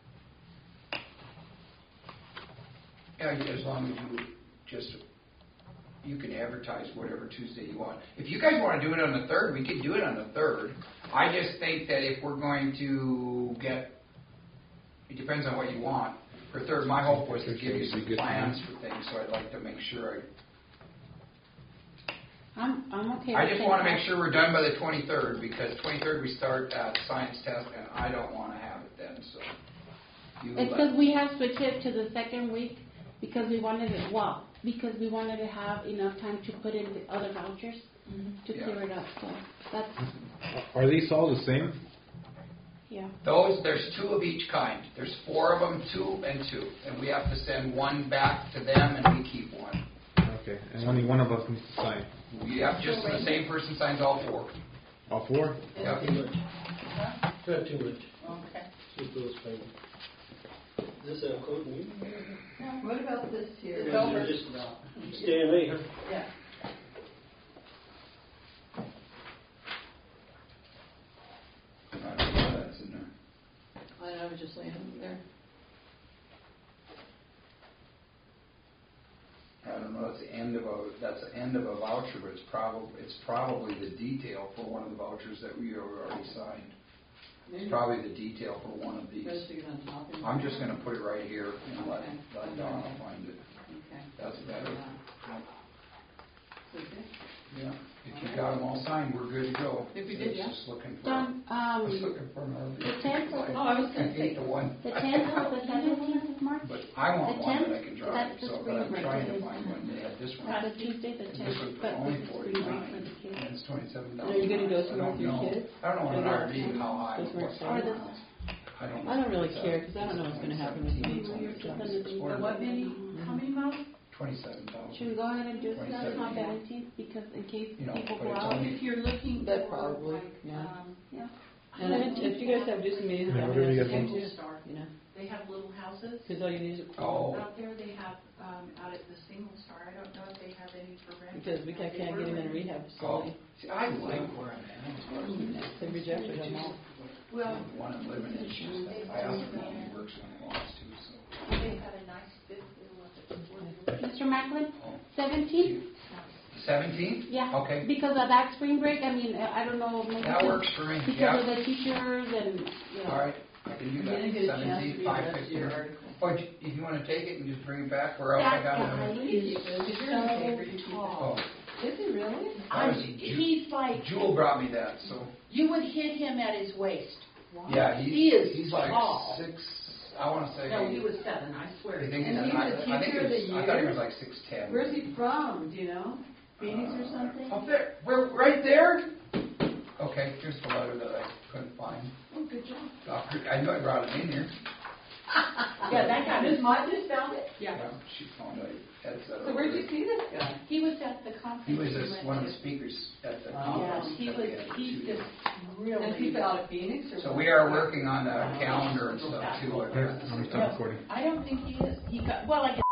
Yeah, as long as you can advertise whatever Tuesday you want. If you guys want to do it on the 3rd, we could do it on the 3rd. I just think that if we're going to get, it depends on what you want. For 3rd, my hope was to give you some plans for things, so I'd like to make sure I'm okay. I with just it. want to make sure we're done by the 23rd, because 23rd we start science test, and I don't want to have it then, so. It's because we have switched it to the second week, because we wanted it, because we wanted to have enough time to put in the other vouchers to Yeah. clear it up, so that's, Are these all the same? yeah. There's 2 of each kind. There's 4 of them, 2 and 2. And we have to send 1 back to them, and we keep 1. Okay, and only one of us needs to sign. We have just the same person signs all 4. All 4? Yep. Too much. Not too much. Okay. Just those kind. Is this a code meeting? What about this here? It's over. Just stay away, huh? Yeah. I don't know why that's in there. I was just laying over there. I don't know. That's the end of a voucher, but it's probably the detail for one of the vouchers that we already signed. It's probably the detail for one of these. I'm just going to put it right here and let Donna find it. Okay. That's better. Okay. Yeah. If you got them all signed, we're good to go. If we did, So yeah. it's just looking for. Don, I was looking for an RV. the 10th or Oh, I was going to say. The one. the 10th or the 17th of March? But I want The one that 10th, I can drive, that's the so but spring I'm break. trying to find one. They had this one. The Tuesday, the And this 10th, one's but only this is spring break 49, for the kids. and it's $27. Are you gonna go somewhere with your I don't know. kids? I don't know what an Or RV, how high. Those weren't what- Or this- I don't know. I don't really care, because I don't know what's going to happen with me. The what many, how many miles? 27,000. Should we go ahead and do it on 27. 17th, because in case You know, people but go it's out? only- If you're looking That for, probably, like, yeah. Yeah. And if you guys have just meetings, Yeah, I'm whatever you going guys to want. do, Star. you know, They have little houses. because all you need is a Oh. quorum. Out there, they have, out at the Single Star, I don't know if they have any for rent. Because we can't get him in a rehab Oh, facility. see, I like where I'm at. They rejected them all. Well, The one I'm living in, it's just that I asked him when he works when he wants to, so. they had a nice big little of it. Mr. Macklin, Oh. 17th? 17th? Yeah. Okay. Because of that spring break, I mean, I don't know, maybe. That works for me, Because yeah. of the teachers and, you know. All right, I can do You that. didn't get a chance to 17th, read the rest of your 5:15. article. Or if you want to take it and just bring it back, or else I That got guy it. is It's so Oh, tall. Is he really? that was He's like, Jewel brought me that, so. you would hit him at his waist. Yeah, He is he's like tall. 6, I want to say. No, he was 7, I swear. I think And he's, he's I the think teacher of the it's, I thought he year? was like 6'10". Where's he from? Do you know? Phoenix or something? Up there, we're right there. Okay, here's the letter that I couldn't find. Oh, good job. I knew I brought it in here. Yeah, that guy His was, mom just found it? yeah. Yeah, she found it. That's, So where'd you see this guy? He was at the conference. He was we went one of the to. speakers at the Oh. conference. Yes, he that was, we had he's two. just And he's really. out of Phoenix or So what? we are working on a calendar and stuff too. I'm going to start recording. I don't think he is. He got, well, I guess